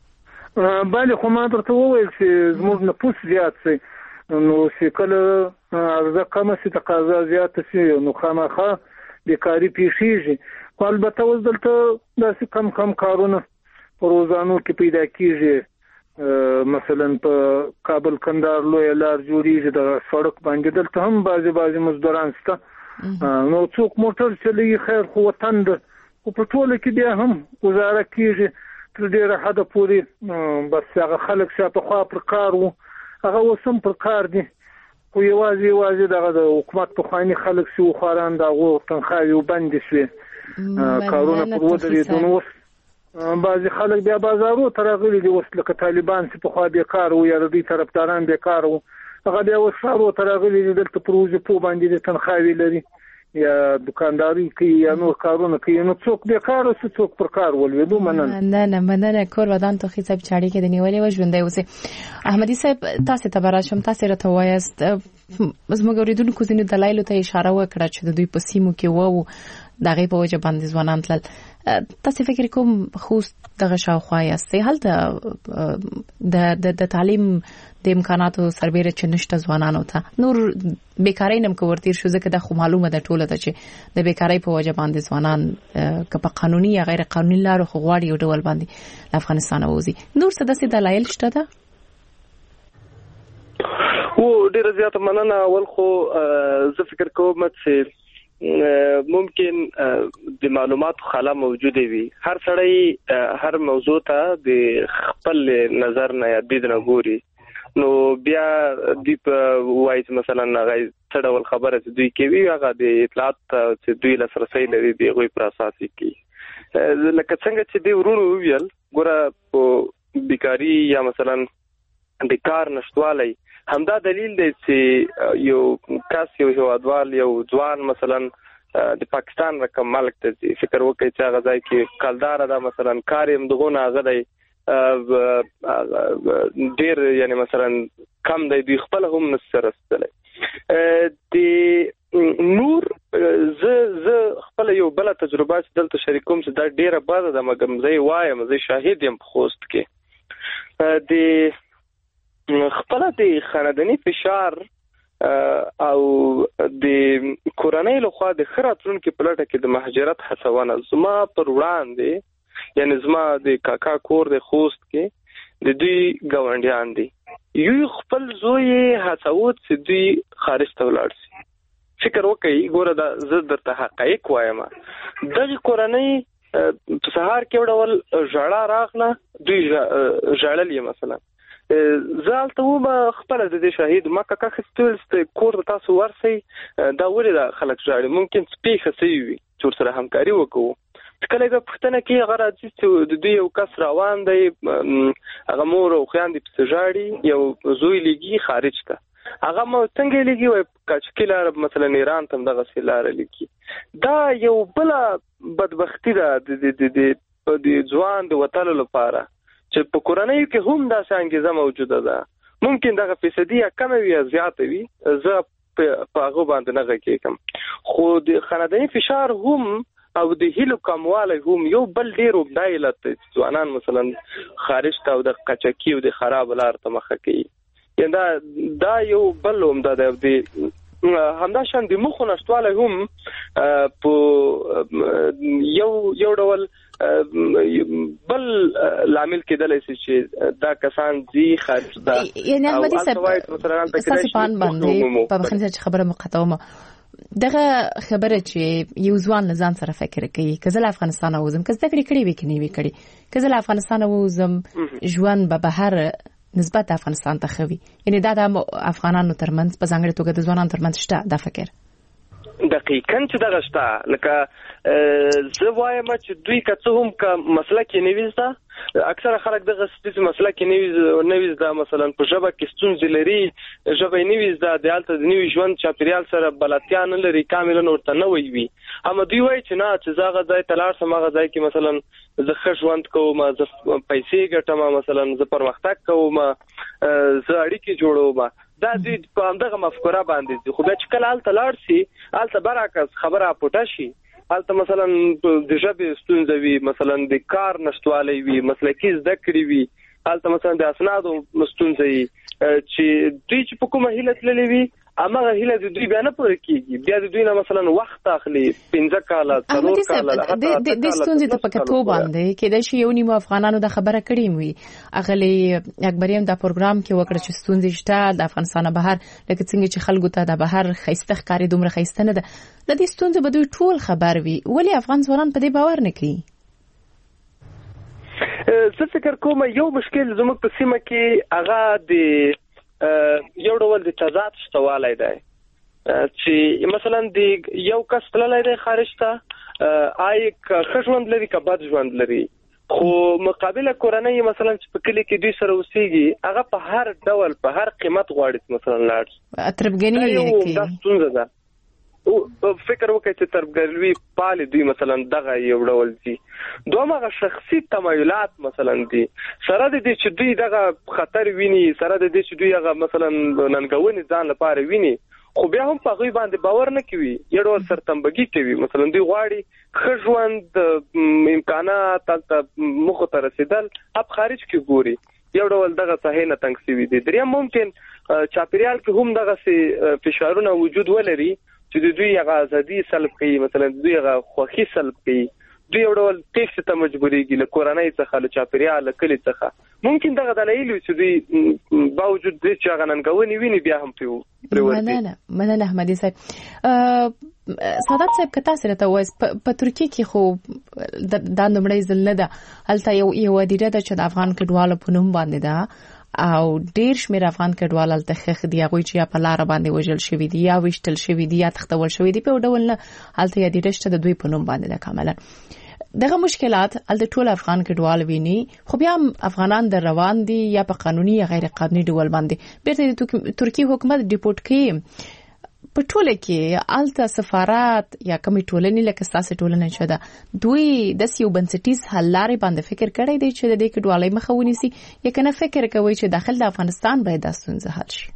بله، خو ما درته وویل چې زموږ نفوس زیات شي، نو چې کله عرضه کمه شي تقاضا زیاته شي نو خامخا بیکاري پیښیږي. خو البته اوس دلته داسې کم کم کارونه په روزانو کې پیدا کېږي. مثلا په کابل کندهار لویه لار جوړېږي د سړک باندې، دلته هم بعضې بعضې مزدوران شته. نو څوک موټر چلوي، خیر خو وطن ده، خو په ټوله کې بیا هم ګزاره کېږي تر ډېره حده پورې. بس هغه خلک چې پخوا پر کار وو هغه اوس هم پر کار دي، خو یوازې یوازې دغه د حکومت پخواني خلک چې وو خواران د هغو تنخواوې بندې شوې، کارونه پر ودرېدو. نو اوس بعضې خلک بیا بازارو ته راغلي دي، اوس لکه طالبان چې پخوا بېکار وو یا د دوی طرفداران بېکار وو، هغه بیا اوس ښارو ته راغلي دي، دلته پر وظیفو باندې د تنخواوې لري یا دکانداري کوي یا نور کارونه کوي. نو څوک بېکاره شو، څوک پر کار ولوېدو. مننه. مننه مننه کور ودان توخي صاحب چې اړیکې د نیولې وه ژوندی اوسئ. احمدي صاحب تاسې ته به راشم، تاسې راته ووایاست زموږ اورېدونکو ځینې دلایلو ته اشاره وکړه چې د دوی په سیمو کې وو د هغې په وجه باندې ځوانان تلل. تاسې فکر کوم خوست دغه شاوخوا یاستئ، هلته د تعلیم د امکاناتو سربیره چې نشته ځوانانو ته، نور بیکارۍ نه هم که ورتېر شو، ځکه دا خو معلومه ده ټوله ده چې د بیکارۍ په وجه باندې ځوانان که په قانوني یا غیر قانوني لارو خو غواړي یو ډول باندې له افغانستانه ووځي. نور څه داسې دلایل شته ده؟ او ډېره زیاته مننه. اول خو زه فکر کوم چې ممکن د معلوماتو خلا موجوده وي. هر سړی هر موضوع ته د خپل نظر نه یا دید نه ګوري، نو بیا دی په وایي مثلا هغه څه ډول خبره چې دوی کوي هغه د اطلاعات چې دوی لاسرسی لري د هغوی پر اساس کوي. لکه څنګه چې دی ورونو وویل، ګوره په بیکاري یا مثلا د کار نشتوالی همدا دلیل دی چې یو کس یو هیوادوال یو ځوان مثلا د پاکستان رقم ملک ته ځي، فکر وکړي چې هغه ځای کې کلداره ده، مثلا کار یې همدغونه هغه دی ډېر یعنې مثلا کم دی، دوی خپله هم نشي رسېدلی. د نور زه زه خپله یو بله تجربه چې دلته شریکوم چې دا ډېره بده ده، مګر زه یې وایم، زه شاهد یم په خوست کې. د خپله د خانداني فشار او د کورنۍ لخوا د ښه راتلونکي په لټه کې د مهاجرت هڅونه زما پر وړاندې، یعنې زما د کاکا کور د خوست کې د دوی ګاونډیان دي، یو خپل زوی هڅو چې دوی خارج ته ولاړ شي. فکر وکړئ، ګوره دا زه درته حقایق وایم، دغه کورنۍ په سهار کې یو ډول ژړا راغله، دوی ژړل یې مثلا زه هلته وم خپله د دې شاهد، ما کاکا اخیستی ویل چې کور ته تاسو ورسئ، دا ولې دا خلک ژاړي، ممکن څه پېښه سوي وي چې ورسره همکاري وکړو. چې کله یې پوښتنه کوي هغه راځي چې د دوی یو کس روان دی، هغه مور او خویندې پسې ژاړي، یو زوی لیږي خارج ته، هغه ما څنګه یې لیږي، وایي کاچکي لاره مثلا ایران ته هم دغسې لاره لیږي. دا یو بله بدبختي ده د ځوان د وتلو لپاره چې په کورنۍ کې هم داسې انګیزه موجوده ده. ممکن دغه فیصدي یا کمه وي یا زیاته وي، زه په هغه باندې نه غږېږم، خو د خانداني فشار هم او د هیلو کموالی هم یو بل ډېر عمده علت دی چې ځوانان مثلا خارج ته او د قاچاقي او د خراب لار ته مخه کوي. یعنې دا دا یو بل عمده دی. د همدا شان د مخ نشټواله هم په یو یو ډول بل لامل کېدلی شي چې دا کسان زی خارج دا یعنی احمدي صاحب مثلا تاسو پان باندې په بخښنه چې خبره مقطعه دغه خبره چې یو ځوان لزان سره فکر کوي کزل افغانستان وزم کز دکړي کړي وی کني وی کړي کزل افغانستان وزم ژوند به بهر نسبت افغانستان ته خوي یعنی دا د افغانانو ترمنځ په ځانګړي توګه د ځوانانو ترمنځ شته دا فکر دقیقاً چې دغه شته لکه زه وایم چې دوی که څه هم که مسله کې نویز ده اکثره خلک دغه ستاسو مسله کې نویز نویز ده مثلا په ژبه کې ستونزې لري ژبه نویز ده د حالت د نوی ژوند چاپیریال سره بلدتیا نه لري کاملا ورته نه وي اما دوی وایي چې نه چې زغه ځای تلار سم هغه ځای کې مثلا زه ښه ژوند کوم زه پیسې ګټم مثلا زه پرمختګ کوم زه اړیکې جوړوم دا دوی په همدغه مفکوره باندې دي خو بیا چې کله هلته لاړ شي هلته برعکس خبره پټه شي هلته مثلا د ژبې ستونزه وي مثلا د کار نشتوالی وي مسلکي زده کړې وي هلته مثلا د اسنادو ستونزه وي چې دوی چې په کومه هیله تللې وي امغه هیله د دوی بیا نه پوره کیږي بیا د دوی نه مثلا وخت اخلي پنځه کاله څلور کاله د د ستونزې ته پکې تو باندې کې د شی یو نیمه افغانانو د خبره کړې وي اغلی اکبریم د پروګرام کې وکړه چې ستونزې شته د افغانستان بهر لکه څنګه چې خلکو ته د بهر خیسته ښکاری دومره خیسته نه ده د دې ستونزې به دوی ټول خبر وي ولی افغان ځوانان په دې باور نه کوي زه فکر کوم یو مشکل زموږ په سیمه کې هغه د یو ډول د تضاد شتوالی دی چې مثلا د یو کس تللی دی خارج ته آی ښه ژوند لري که بد ژوند لري خو مقابله کورنۍ مثلا چې په کلي کې دوی سره اوسېږي هغه په هر ډول په هر قیمت غواړي مثلا لاړ شي تربګني یې دا ستونزه ده فکر وکړئ چې تربګنوي پالي دوی مثلا دغه یو ډول دي دوه هغه شخصي تمایلات مثلا دي سره د دې چې دوی دغه خطر ویني سره د دې چې دوی هغه مثلا ننګونې ځان لپاره ویني خو بیا هم په غوي باندې باور نه کوي یو ډول سرتمبګي کوي مثلا دوی غواړي ښه ژوند امکانات تاسو مخ ته رسیدل اب خارج کې ګوري یو ډول دغه صحیح نه تنګ سوي دي دریم ممکن چاپیریال کې هم دغه سي فشارونه وجود ولري چې دوی هغه ازادي سلب کوي مثلا دوی هغه خوخي سلب کوي دوی یو ډول تیښتې ته مجبورېږي له کورنۍ څخه له چاپیریال له کلي څخه ممکن دغه دلایل وي چې دوی باوجود دې چې هغه ننګونې ویني بیا هم پرې ورځي مننه مننه احمدي صاحب سعادت صاحب که تاسو راته وایي په ترکیه کې خو دا لومړی ځل نه ده هلته یو یو ادیره ده چې د افغان کډوالو په نوم باندې ده او ډیر شمیر افغان کډوال هلته ښخ دي هغوی چې یا په لاره باندې وژل شوي دي یا ویشتل شوي دي یا تښتول شوي دي په ډول نه هلته یې ډیره شته د دوی په نوم باندې ده کاملا دغه مشکلات هلته ټول افغان کډوال ویني خو بیا افغانان در روان دي یا په قانوني یا غیر قانوني ډول باندې بیرته د ترکیه حکومت ډیپورټ کوي په ټوله کې الته سفارت یا کومې ټولنې لکه ستاسو ټولنه چې ده دوی د یو بنسټیز حل لارې باندې فکر کړی دی چې د دې کډوالۍ مخه ونیسي یا کنه فکر کوي چې داخل د افغانستان باید د ستونزې حل شي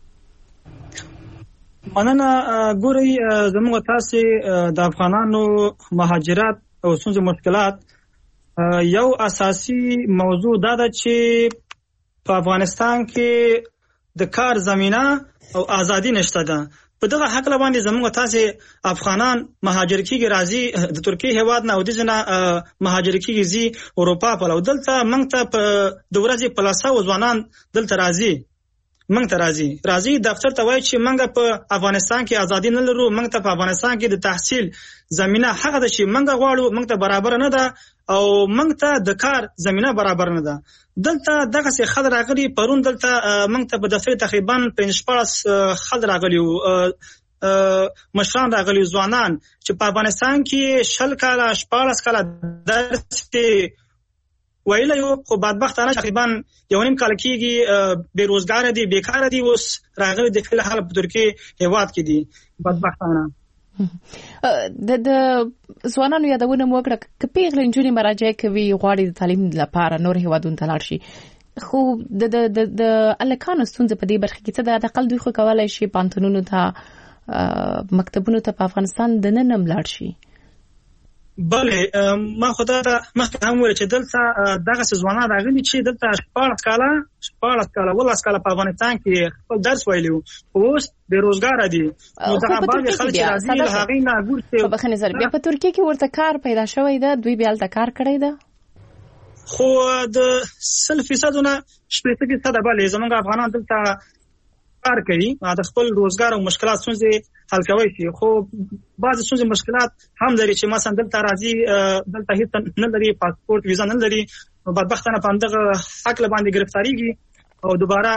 مننه ګوري زموږ تاسو د افغانانو مهاجرت او ستونزې مشکلات یو اساسي موضوع دا ده چې په افغانستان کې د کار زمينه او ازادي نشته ده په دغه حق باندې زموږ تاسو افغانان مهاجر کیږي راځي د ترکیه هواد نه او د جنا مهاجر کیږي زی اروپا په لور دلته موږ ته په د ورځې پلاسا وزوانان دلته راځي موږ ته راځي راځي دفتر ته وایي چې موږ په افغانستان کې ازادي نه لرو موږ ته په افغانستان کې د تحصیل زمينه حق ده چې موږ غواړو موږ ته برابر نه ده او موږ ته د کار زمينه برابر نه ده دلته دغه څه خبر راغلي پرون دلته موږ ته په دفتر تقریبا پنځه خبر راغلي مشران راغلي ځوانان چې په افغانستان کې شل کاله شپږ کاله درس ویل یو خو بدبختانه تقریبا یو نیم کال کېږي بیروزګار دي بیکار دي اوس راغلي د فل حال په ترکیه هواد کې دي بدبختانه د د ځوانانو یادونه مو وکړه چې پیغلې نجونې مراجعه کوي غواړي د تعلیم لپاره نور هیوادونو ته لاړ شي خو د د د د الکانو ستونزې په دې برخه کې څه د اقل دوی خو کولای شي پانتونونو ته مکتبونو ته په افغانستان د نن هم لاړ شي بله ما خدای ته مخکې هم ویل چې دلته دغه ځوانان راغلي چې دلته شپاړس کاله شپاړس کاله ولس کاله په افغانستان کې خپل درس ویلي اوس بیروزګار دي نو دغه باندې خلک راځي له هغې نه ګورته په بخښنې سره بیا په ترکیه کې ورته کار پیدا شوی ده دوی بیا هلته کار کړی ده خو د سل فیصدونه شپېته فیصده بله زموږ افغانان دلته کار کوي د خپل روزګار او مشکلات څنګه حل کوي شي خو بعض څنګه مشکلات هم لري چې مثلا دلته راځي دلته هیڅ نه لري پاسپورت ویزا نه لري بدبختانه په دغه حق باندې گرفتاریږي او دوباره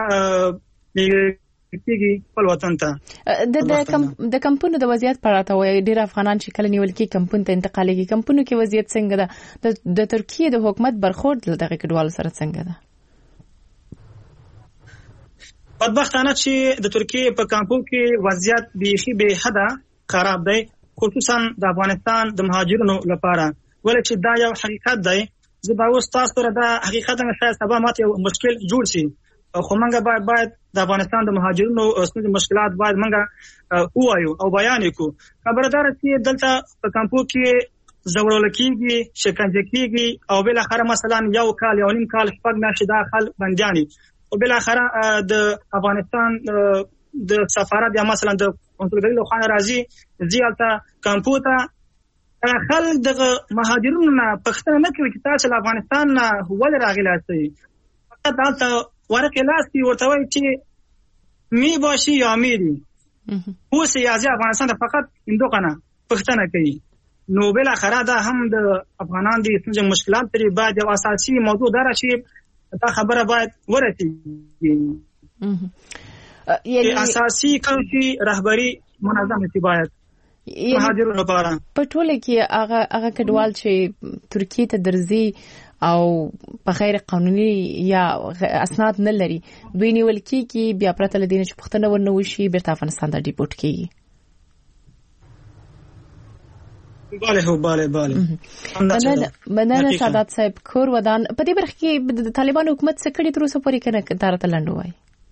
کېږي خپل وطن ته د د کمپونو د وضعیت په اړه وایي ډېر افغانان چې کله نیول کې کمپون ته انتقالېږي کمپونو کې وضعیت څنګه ده د ترکیه د حکومت برخورد دغه کډوالو سره څنګه ده بدبختانه چې د ترکیه په کمپو کې وضعیت بیخي به حده خراب دی خصوصا د افغانستان د مهاجرینو لپاره ولې چې دا یو حقیقت دی زه به اوس تاسو سره دا حقیقت نه شاید سبا ماته یو مشکل جوړ شي خو موږ باید باید د افغانستان د مهاجرینو ستونزې مشکلات باید موږ ووایو او بیان کړو خبردار چې دلته په کمپو کې زورول کېږي شکنجه کېږي او بل اخر مثلا یو کال یو نیم کال شپږ میاشتې داخل بندياني او بل اخر د افغانستان د سفارت یا مثلا د کنسولګری له خانه راځي زیالته کمپو ته خلک د مهاجرینو نه پښتنه نه کوي چې تاسو له افغانستان نه ول راغلی یاستئ فقط دلته ورقه لاستي ورته وایي چې می باشي یا میری اوس یې ازي افغانستان ته فقط اندوقنه پښتنه کوي نو بل اخر دا هم د افغانان دي څنګه مشکلات لري بعد یو اساسي موضوع دا راشي دا خبره باید ورته یعنی اساسي کومي رهبری منظمه شي باید مهاجرونو لپاره په ټوله کې هغه هغه کډوال چې ترکیه ته درځي او په غیر قانوني یا اسناد نه لري دوی نیول کېږي بیا پرته له دې چې پښتنه ورنه وشي بیرته افغانستان ته ډیپورټ کېږي بله هو بله بله مننه سعادت صاحب کور ودان په دې برخه کې د طالبان حکومت څخه کړي تر اوسه پورې کنه تارته لنډ وای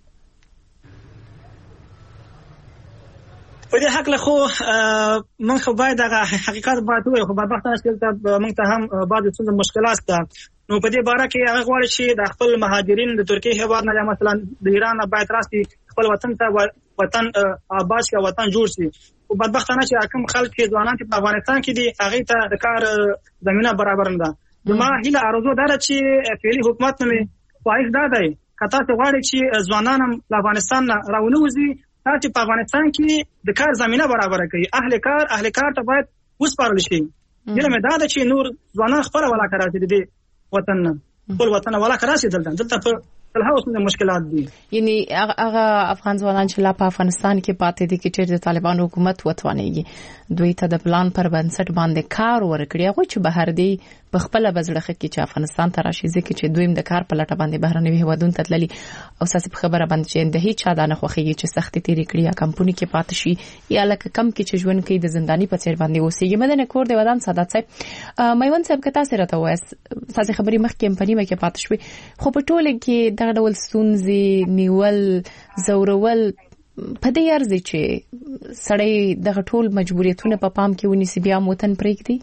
په دې حق له خو من خو باید هغه حقیقت باید وي خو بدبختانه چې ته موږ ته هم بعض څه مشکلات ده نو په دې باره کې هغه غواړي چې د خپل مهاجرین د ترکیه هیواد نه مثلا د ایران باید راسي خپل وطن ته وطن آباد شي وطن جوړ شي او بدبختانه چې حکم خلک چې ځوانان په افغانستان کې دي هغه ته د کار زمينه برابر نه ده ما هله ارزو ده چې فعلی حکومت نه خواهش ده دی کته ته غواړي چې ځوانان په افغانستان راونه وځي تاسو په افغانستان کې د کار زمينه برابر کړي اهل کار اهل کار ته باید وسپارل شي یله مې دا ده چې نور ځوانان خپل ولا کراچي دي وطن خپل وطن ولا کراچي دلته دلته په له اوس د مشکلات دي یعنی هغه افغان ځوانان چې لا په افغانستان کې پاتې دي چې د طالبان حکومت وتوانېږي دوی ته د پلان پر بنسټ باندې کار ورکړي هغه چې بهر دي په خپل بزړه کې چې افغانستان ته راشي ځکه چې دویم د کار په لټه باندې بهرنی هیوادونو ته تللي او ساسي خبره باندې چې د هیڅ چا دانه خوخيږي چې سختي تیری کړی یا کمپونی کې پاتې شي یا لکه کم کې چې ژوند کوي د زنداني په څیر باندې اوسېږي مدنه کور دی ودان سعادت صاحب میوند صاحب کته سره ته وایي ساسي خبري مخکې په نیمه کې پاتې شوی خو په ټوله کې دغه ډول سونزي نیول زورول په دې ارزي چې سړی دغه ټول مجبوریتونه په پام کې ونیسي بیا موتن پرېږدي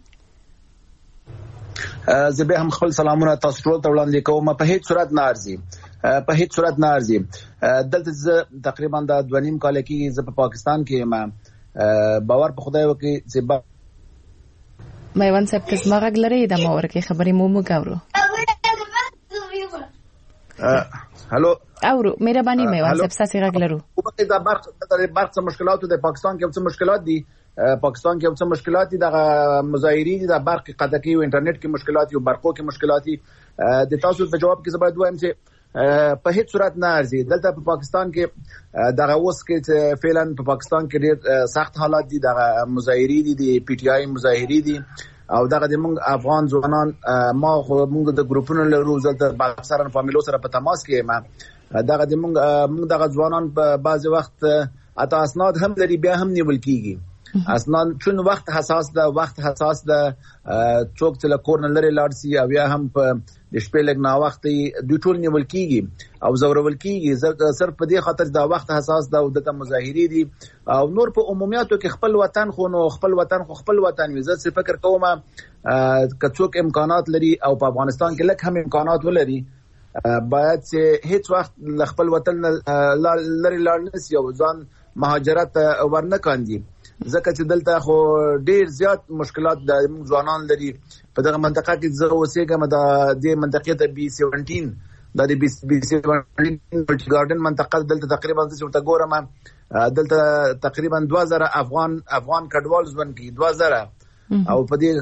زه به هم خپل سلامونه تاسو ټول ته وړاندې کوم په هیڅ صورت نه ارزي په هیڅ صورت نه ارزي دلته زه تقریبا د دوه نیم کال کې زه په پاکستان کې ما باور په خدای وکي چې میوند صاحب کس ما غږ لري د ما ورکه خبرې مو مو ګورو هالو اورو مهرباني میوند صاحب ساسي غږ لرو په دا برخ د برخ څه مشکلات د پاکستان کې څه مشکلات دي پاکستان کې څه مشکلات دي د مظاهرین د برق قطعي او انټرنیټ کې مشکلات او برقو کې مشکلات دي د تاسو په جواب کې زبر وایم چې په هیڅ صورت نه ارزي دلته په پاکستان کې دغه اوس کې فعلا په پاکستان کې ډېر سخت حالات دي د مظاهرین دي د پی ټی آی مظاهرین دي او دغه د موږ افغان ځوانان ما خو موږ د ګروپونو لرو زلته باکسرن فامیلو سره په تماس کې ما دغه د موږ موږ دغه ځوانان په بعض وخت اته اسناد هم لري بیا هم نیول کیږي اسنان چون وخت حساس ده وخت حساس ده څوک چې له کور نه لري لاړ شي او یا هم په د شپې لږ نا وختي دوی ټول نیول کیږي او زورول کیږي صرف په دې خاطر دا وخت حساس ده او د مظاهري دي او نور په عمومیاتو کې خپل وطن خو نو خپل وطن خو خپل وطن وي. زه څه فکر کوم که څوک امکانات لري او په افغانستان کې لږ هم امکانات ولري باید چې هیڅ وخت خپل وطن لري لاړ نشي او ځان مهاجرت ورنه کاندي ځکه چې دلته خو ډیر زیات مشکلات د ځوانان لري په دغه منطقه کې. زه اوسېږم د دې منطقې ته بي سبعتر د بي سبعتر ګارډن منطقه دلته تقریبا چې ورته ګورم دلته تقریبا دوه زره افغان افغان کډوال ژوند کوي دوه زره او په دې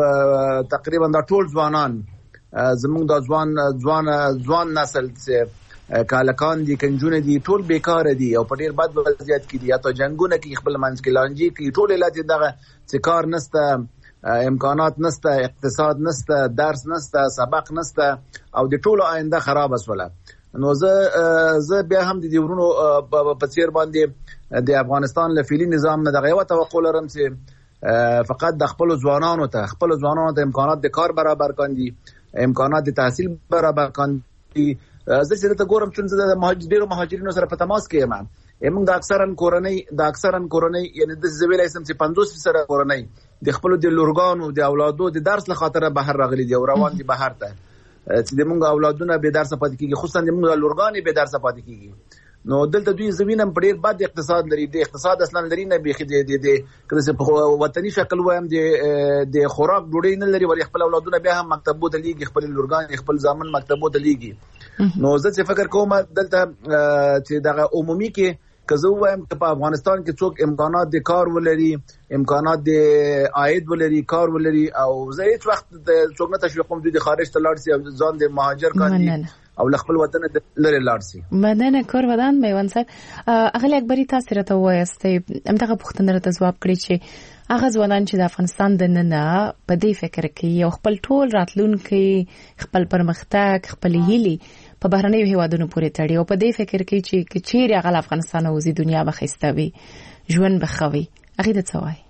تقریبا دا ټول ځوانان زموږ د ځوان ځوان ځوان نسل چې کالکان دي کنجونه دي ټول بیکاره دي او په ډیر بد وضعیت کې دي یا ته جنگونه کې خپل منځ کې لانجې کې ټول علاج دغه چې کار نسته امکانات نسته اقتصاد نسته درس نسته سبق نسته او د ټولو آینده خراب اسوله. نو زه زه بیا هم د دې ورونو په څیر باندې د افغانستان له فعلی نظام نه دغه یو توقع لرم چې فقط د خپل ځوانانو ته خپل ځوانانو ته امکانات د کار برابر کاندي امکانات د تحصیل برابر کاندي. زه چې ته ګورم چې د مهاجرینو مهاجرینو سره په تماس کې یم موږ د اکثرا کورنۍ د اکثرا کورنۍ یعنی د زویل اسم چې پنځوس سره کورنۍ د خپل د لورګانو د اولادو د درس له خاطر بهر راغلي دي او روان دي بهر ته چې د موږ اولادونه به درس پاتې کیږي خصوصا د موږ لورګانې به درس پاتې کیږي. نو دلته دوی زمينم په ډیر بد اقتصاد لري د اقتصاد اصلا لري نه بيخي د د کله چې په وطني شکل وایم د د خوراک ډوډۍ نه لري ور خپل اولادونه به هم مکتبو ته لیږي خپل لورګان خپل ځامن مکتبو ته لیږي. نو زه څه فکر کوم دلته چې دغه عمومي کې که زه وایم چې په افغانستان کې څوک امکانات د کار ولري امکانات د عاید ولري کار ولري او زه هیڅ وخت څوک نه تشویق کوم د خارج ته لاړ شي او ځان د مهاجر کاندي او خپل وطن لري لاړ شي. مننه کور ودان میوان صاحب اغلی اکبری تاسو راته وایستئ همدغه پوښتنه راته ځواب کړی چې هغه ځوانان چې د افغانستان د ننه په دې فکر کوي او خپل ټول راتلونکي خپل پرمختګ خپل هیلي په بهرنیو هیوادونو پورې تړي او په دې فکر کوي چې چیرې هغه افغانستان او زی دنیا به خسته وي ژوند به خوي هغه د څه وایي؟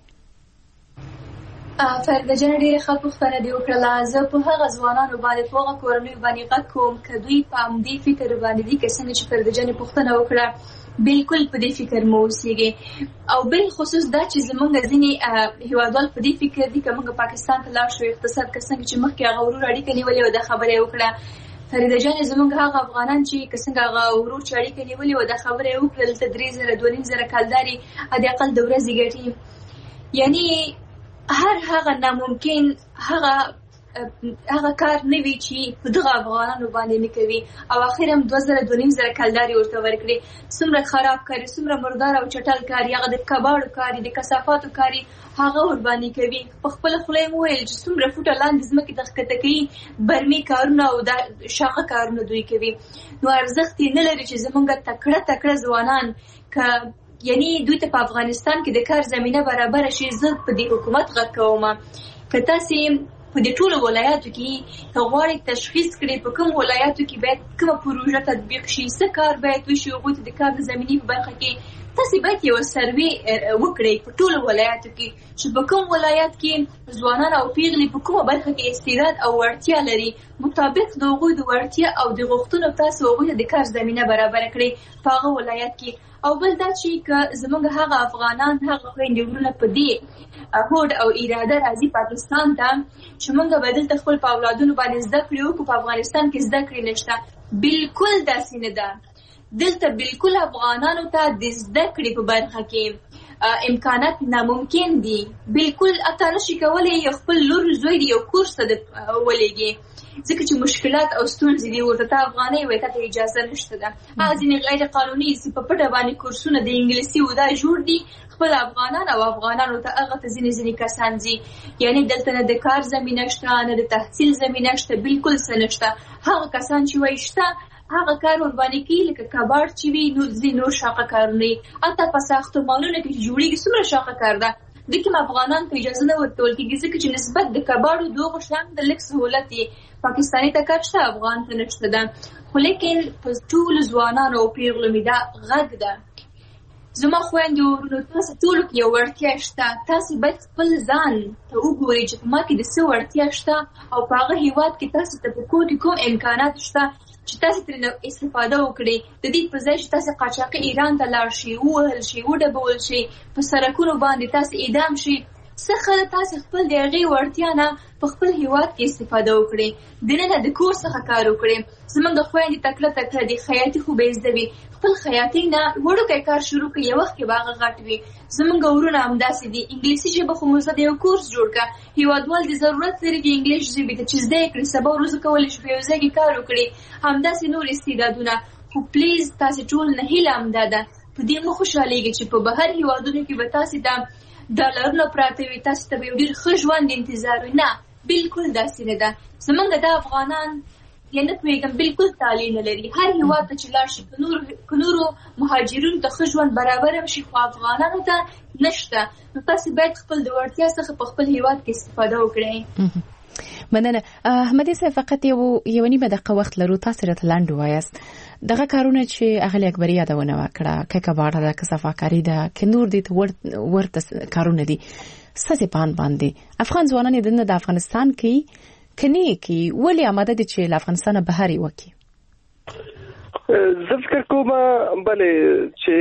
فرد جن ډیره ښه پوښتنه دی وکړه. زه په هغه ځوانانو باندې په هغه کورنیو باندې غږ کوم که دوی په همدې فکر باندې دي که څنګه چې فرد جن پوښتنه وکړه بالکل په دې فکر مو اوسېږي او بل خصوص دا چې زمونږ ځینې هیوادوال په دې فکر دي که موږ پاکستان ته لاړ شو اقتصاد که څنګه چې مخکې هغه ورور اړیکه نیولې وه دا خبره یې وکړه. فریده جانې زمونږ هغه افغانان چې که څنګه هغه ورور چې اړیکه نیولې وه دا خبره یې وکړه دلته درې زره دوه نیم زره کلدارې حداقل د ورځې ګټي یعنې هر هغه ناممکن هغه هغه کار نه وی چې په دغه افغانانو باندې نه کوي او اخر هم دوه زره دوه نیم زره کلداري ورته ورکړي. څومره خراب کاری څومره مردار او چټل کاری هغه د کباړو کاری د کثافاتو کاری هغه ور باندې کوي. په خپل خله مو ویل چې څومره فوټه لاندې ځمکې د ښکته کوي برمي کارونه او د شاقه کارونه دوی کوي. نو ارزښت نه لري چې زمونږ تکړه تکړه ځوانان که یعنی دوی ته په افغانستان کې د کار زمينه برابر شي. زه په دې حکومت غږ کوم که تاسو په دې ټولو ولایاتو کې غواړئ تشخیص کړئ په کوم ولایاتو کې باید کومه پروژه تطبیق شي څه کار باید وشي هغوی ته د کار د زمینې په برخه کې تاسو باید یو سروې وکړئ په ټولو ولایاتو کې چې په کوم ولایت کې ځوانان او پیغلې په کومه برخه کې استعداد او وړتیا لري مطابق د هغوی د وړتیا او د غوښتنو تاسو هغوی ته د کار زمینه برابر کړئ په هغه ولایت کې. او بل دا چې که زمونږ هغه افغانان هغه خویندې ورونه په دې هوډ او اراده راځي پاکستان ته چې موږ به دلته خپل په اولادونو باندې زده کړې وکړو په افغانستان کې زده کړې نشته بالکل داسې نه ده. دلته بالکل افغانانو ته د زده کړې په برخه کې امکانات ناممکن دي. بالکل اته نشي کولی یو خپل لور زوی دی یو کورس ته ولېږي ځکه چې مشکلات او ستونزې دي ورته ته افغانۍ وایي ته اجازه نشته ده. هغه ځینې غیر قانوني په پټه باندې کورسونه د انګلیسي و دا جوړ دي خپل افغانان او افغانانو ته هغه ته ځینې ځینې کسان ځي یعنی دلته نه د کار زمینه شته نه د تحصیل زمینه شته بالکل څه نشته. هغه کسان چې وایي شته هغه کار ور باندې کوي لکه کباړ چې وي نو ځینې نور شاقه کارونه حتی په ساختمانونو کې جوړېږي څومره شاقه کار ده د کوم افغانان ته اجازه نه ورکول کېږي ځکه چې نسبت د کباړو دغه شان د لږ سهولت یې پاکستاني ته کار شته افغان ته نشته ده. خو لیکن په ټولو ځوانانو او پیغلو مې دا غږ ده زما خويندو ورونو تاسو ټول کې یو وړتیا شته، تاسو باید خپل ځان ته وګورئ چې په ما کې د څه وړتیا شته او په هغه هیواد کې تاسو ته په کوم کوم امکانات شته چې تاسو ترې استفاده وکړئ. د دې په ځای چې تاسو قاچاقي ایران ته لاړ شئ، ووهل شئ، وډبول شئ، په سړکونو باندې تاسو اعدام شئ، څخه تاسو خپل د هغې وړتیا نه په خپل هیواد کې استفاده وکړئ. دننه د کور څخه کار وکړئ. زموږ د خویندې تکړه تکړه دي، خیاطي خو به یې زده وي، خپل خیاطۍ نه وړوکی کار شروع کړئ، یو وخت کې به هغه غټ وي. زموږ ورونه همداسې دي، انګلیسي ژبه خو مو زده د یو کورس جوړ کړه. هیوادوال د ضرورت لري چې انګلیش ژبې ته چې زده یې کړي، سبا ورځو کولی شي په یو ځای کې کار وکړي. همداسې نور استعدادونه. خو پلیز تاسې ټول نه هیله همدا ده، په دې مه خوشحالېږئ چې په بهر هیوادونو کې به تاسې ته ډالرونه پراته وي، تاسو ته به یو ډېر ښه ژوند انتظار وي. نه، بالکل داسې نه ده. زموږ د افغانان یا نه پوهېږم بالکل تعلیم نه لري. هر هیواد ته چې لاړ شي که نورو مهاجرینو ته ښه ژوند برابر هم شي، خو افغانانو ته نشته. نو تاسې باید خپل د وړتیا څخه په خپل هیواد کې استفاده وکړئ. مننه. احمدي صاحب، فقط یو یو نیمه دقیقه وخت لرو، تاسو راته لنډ ووایاست دغه کارونه چې اغلی اکبر یادونه وکړه، که کباړه ده، که صفاکاري ده، که نور دي ورته کارونه دي، ستاسې په اند باندې افغان ځوانان دننه د افغانستان کې کني کې ولې آماده دي چې له افغانستانه بهر یې وکړي؟ زه فکر کوم بلې چې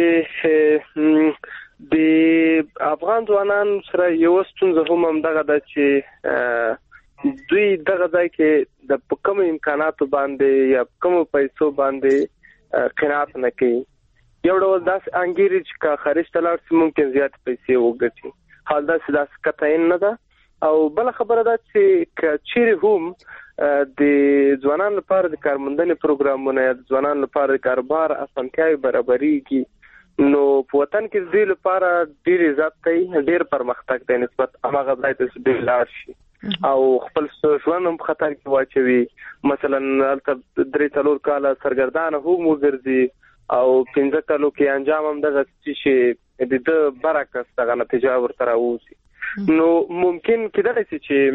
د افغان ځوانان سره یو ستونزه هم همدغه ده چې دوی دغه ځای کې د په کوم امکاناتو باندې یا کوم پیسو باندې قناعت نه کوي. یو ډول داسې انګیري چې که خارج ته لاړ شي ممکن زیات پیسې وګټي. حال داسې داسې قطعین نه ده. او بله خبره ده چې که چیرې هم د ځوانانو لپاره د کارموندنې پروګرامونه یا د ځوانانو لپاره د کاروبار اسانتیاوې برابرېږي، نو په وطن کې د دوی لپاره ډېر عزت دی، ډېر پرمختګ دی نسبت هماغه ځای ته چې دوی لاړ شي او خپل ژوند هم په خطر کې واچوي. مثلا هلته درې څلور کاله سرګردانه هم وګرځي او پنځه کالو کې انجام هم دغه چې د ده برعکس دغه نتیجه ورته راوځي. نو ممکن کېدلی شي چې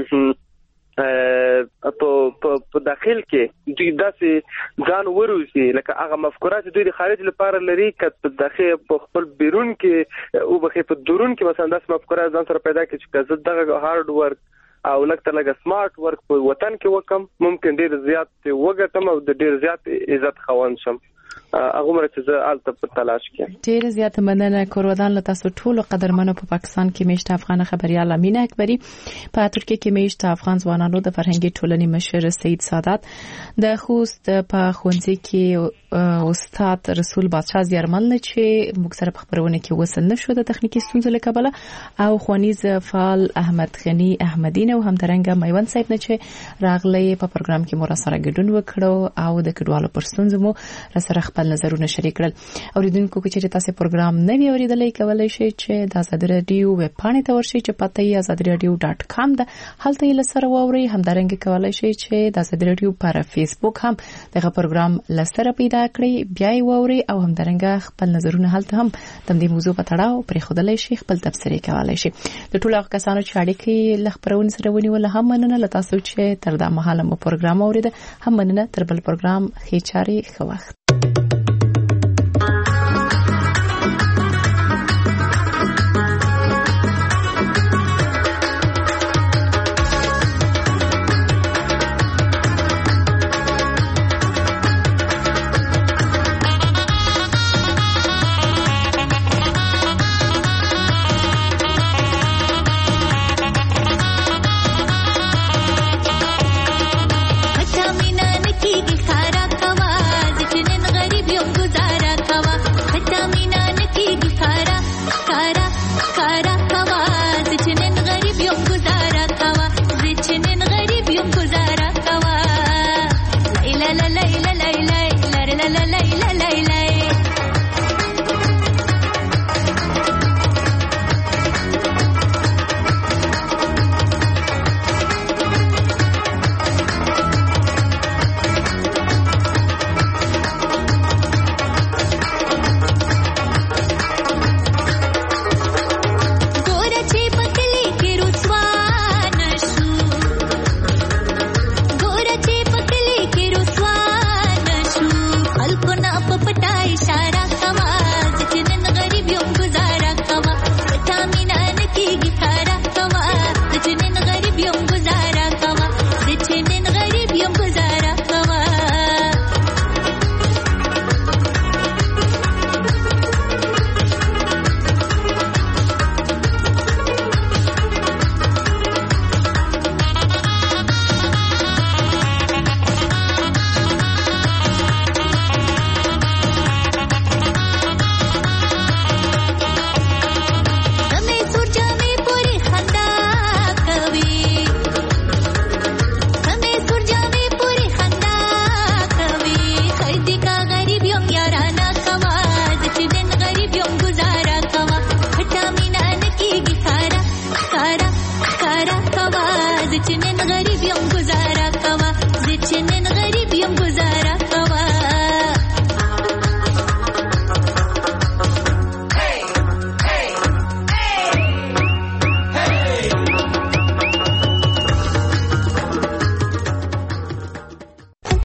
په داخل کې دوی داسې ځان وروزي لکه هغه مفکوره چې دوی د خارج لپاره لري، که په داخل په خپل بیرون کې وبخې په درون کې مثلا داسې مفکوره ځان سره پیدا کړي چې که زه دغه هارد ورک او لږ تر لږه سمارټ ورک په وطن کې وکم، ممکن ډېر زیات وګټم او د ډېر زیات عزت خاوند شم. هغه مرته چې زه الته په تلاش کې. ډېر زیات مننه. کورودان له تاسو ټولو قدرمنو په پاکستان کې میشته افغان خبريال امینه اکبری، په ترکیه کې میشته افغان ځوانانو د فرهنګي ټولنې مشر سید سادات، د خوست په ښوونځي کې استاد رسول بادشاه زیارمل نه چې موږ سره په خبرونه کې وصل نشو د تخنیکی ستونزو له کبله، او خوانیز فعال احمد غنی احمدین او همدارنګه میوند صاحب نه چې راغلی په پروګرام کې مو سره ګډون وکړو او د کډوالو پر ستونزو مو سره خپل نظرونه شریک کړل. اوریدونکو چې تاسو پروګرام نه وی اوریدلای کولای شئ چې د آزاد رادیو ویب پاڼې ته ورشئ چې پته یې آزاد رادیو ډاټ کام ده، هلته یې لسره واورئ. همدارنګه کولای شئ چې د آزاد رادیو پر فیسبوک هم دغه پروګرام لسره پیدا کړئ، بیا یې واورئ او همدارنګه خپل نظرونه هلته هم د دې موضوع په تړاو پرې خودلای شئ، خپل تبصرې کولای شئ. د ټولو کسانو چې اړیکې له خبرونه سره ونیول هم مننه، له تاسو چې تر دا مهاله مو پروګرام اوریده هم مننه. تر بل پروګرام خې چاري خو وخت.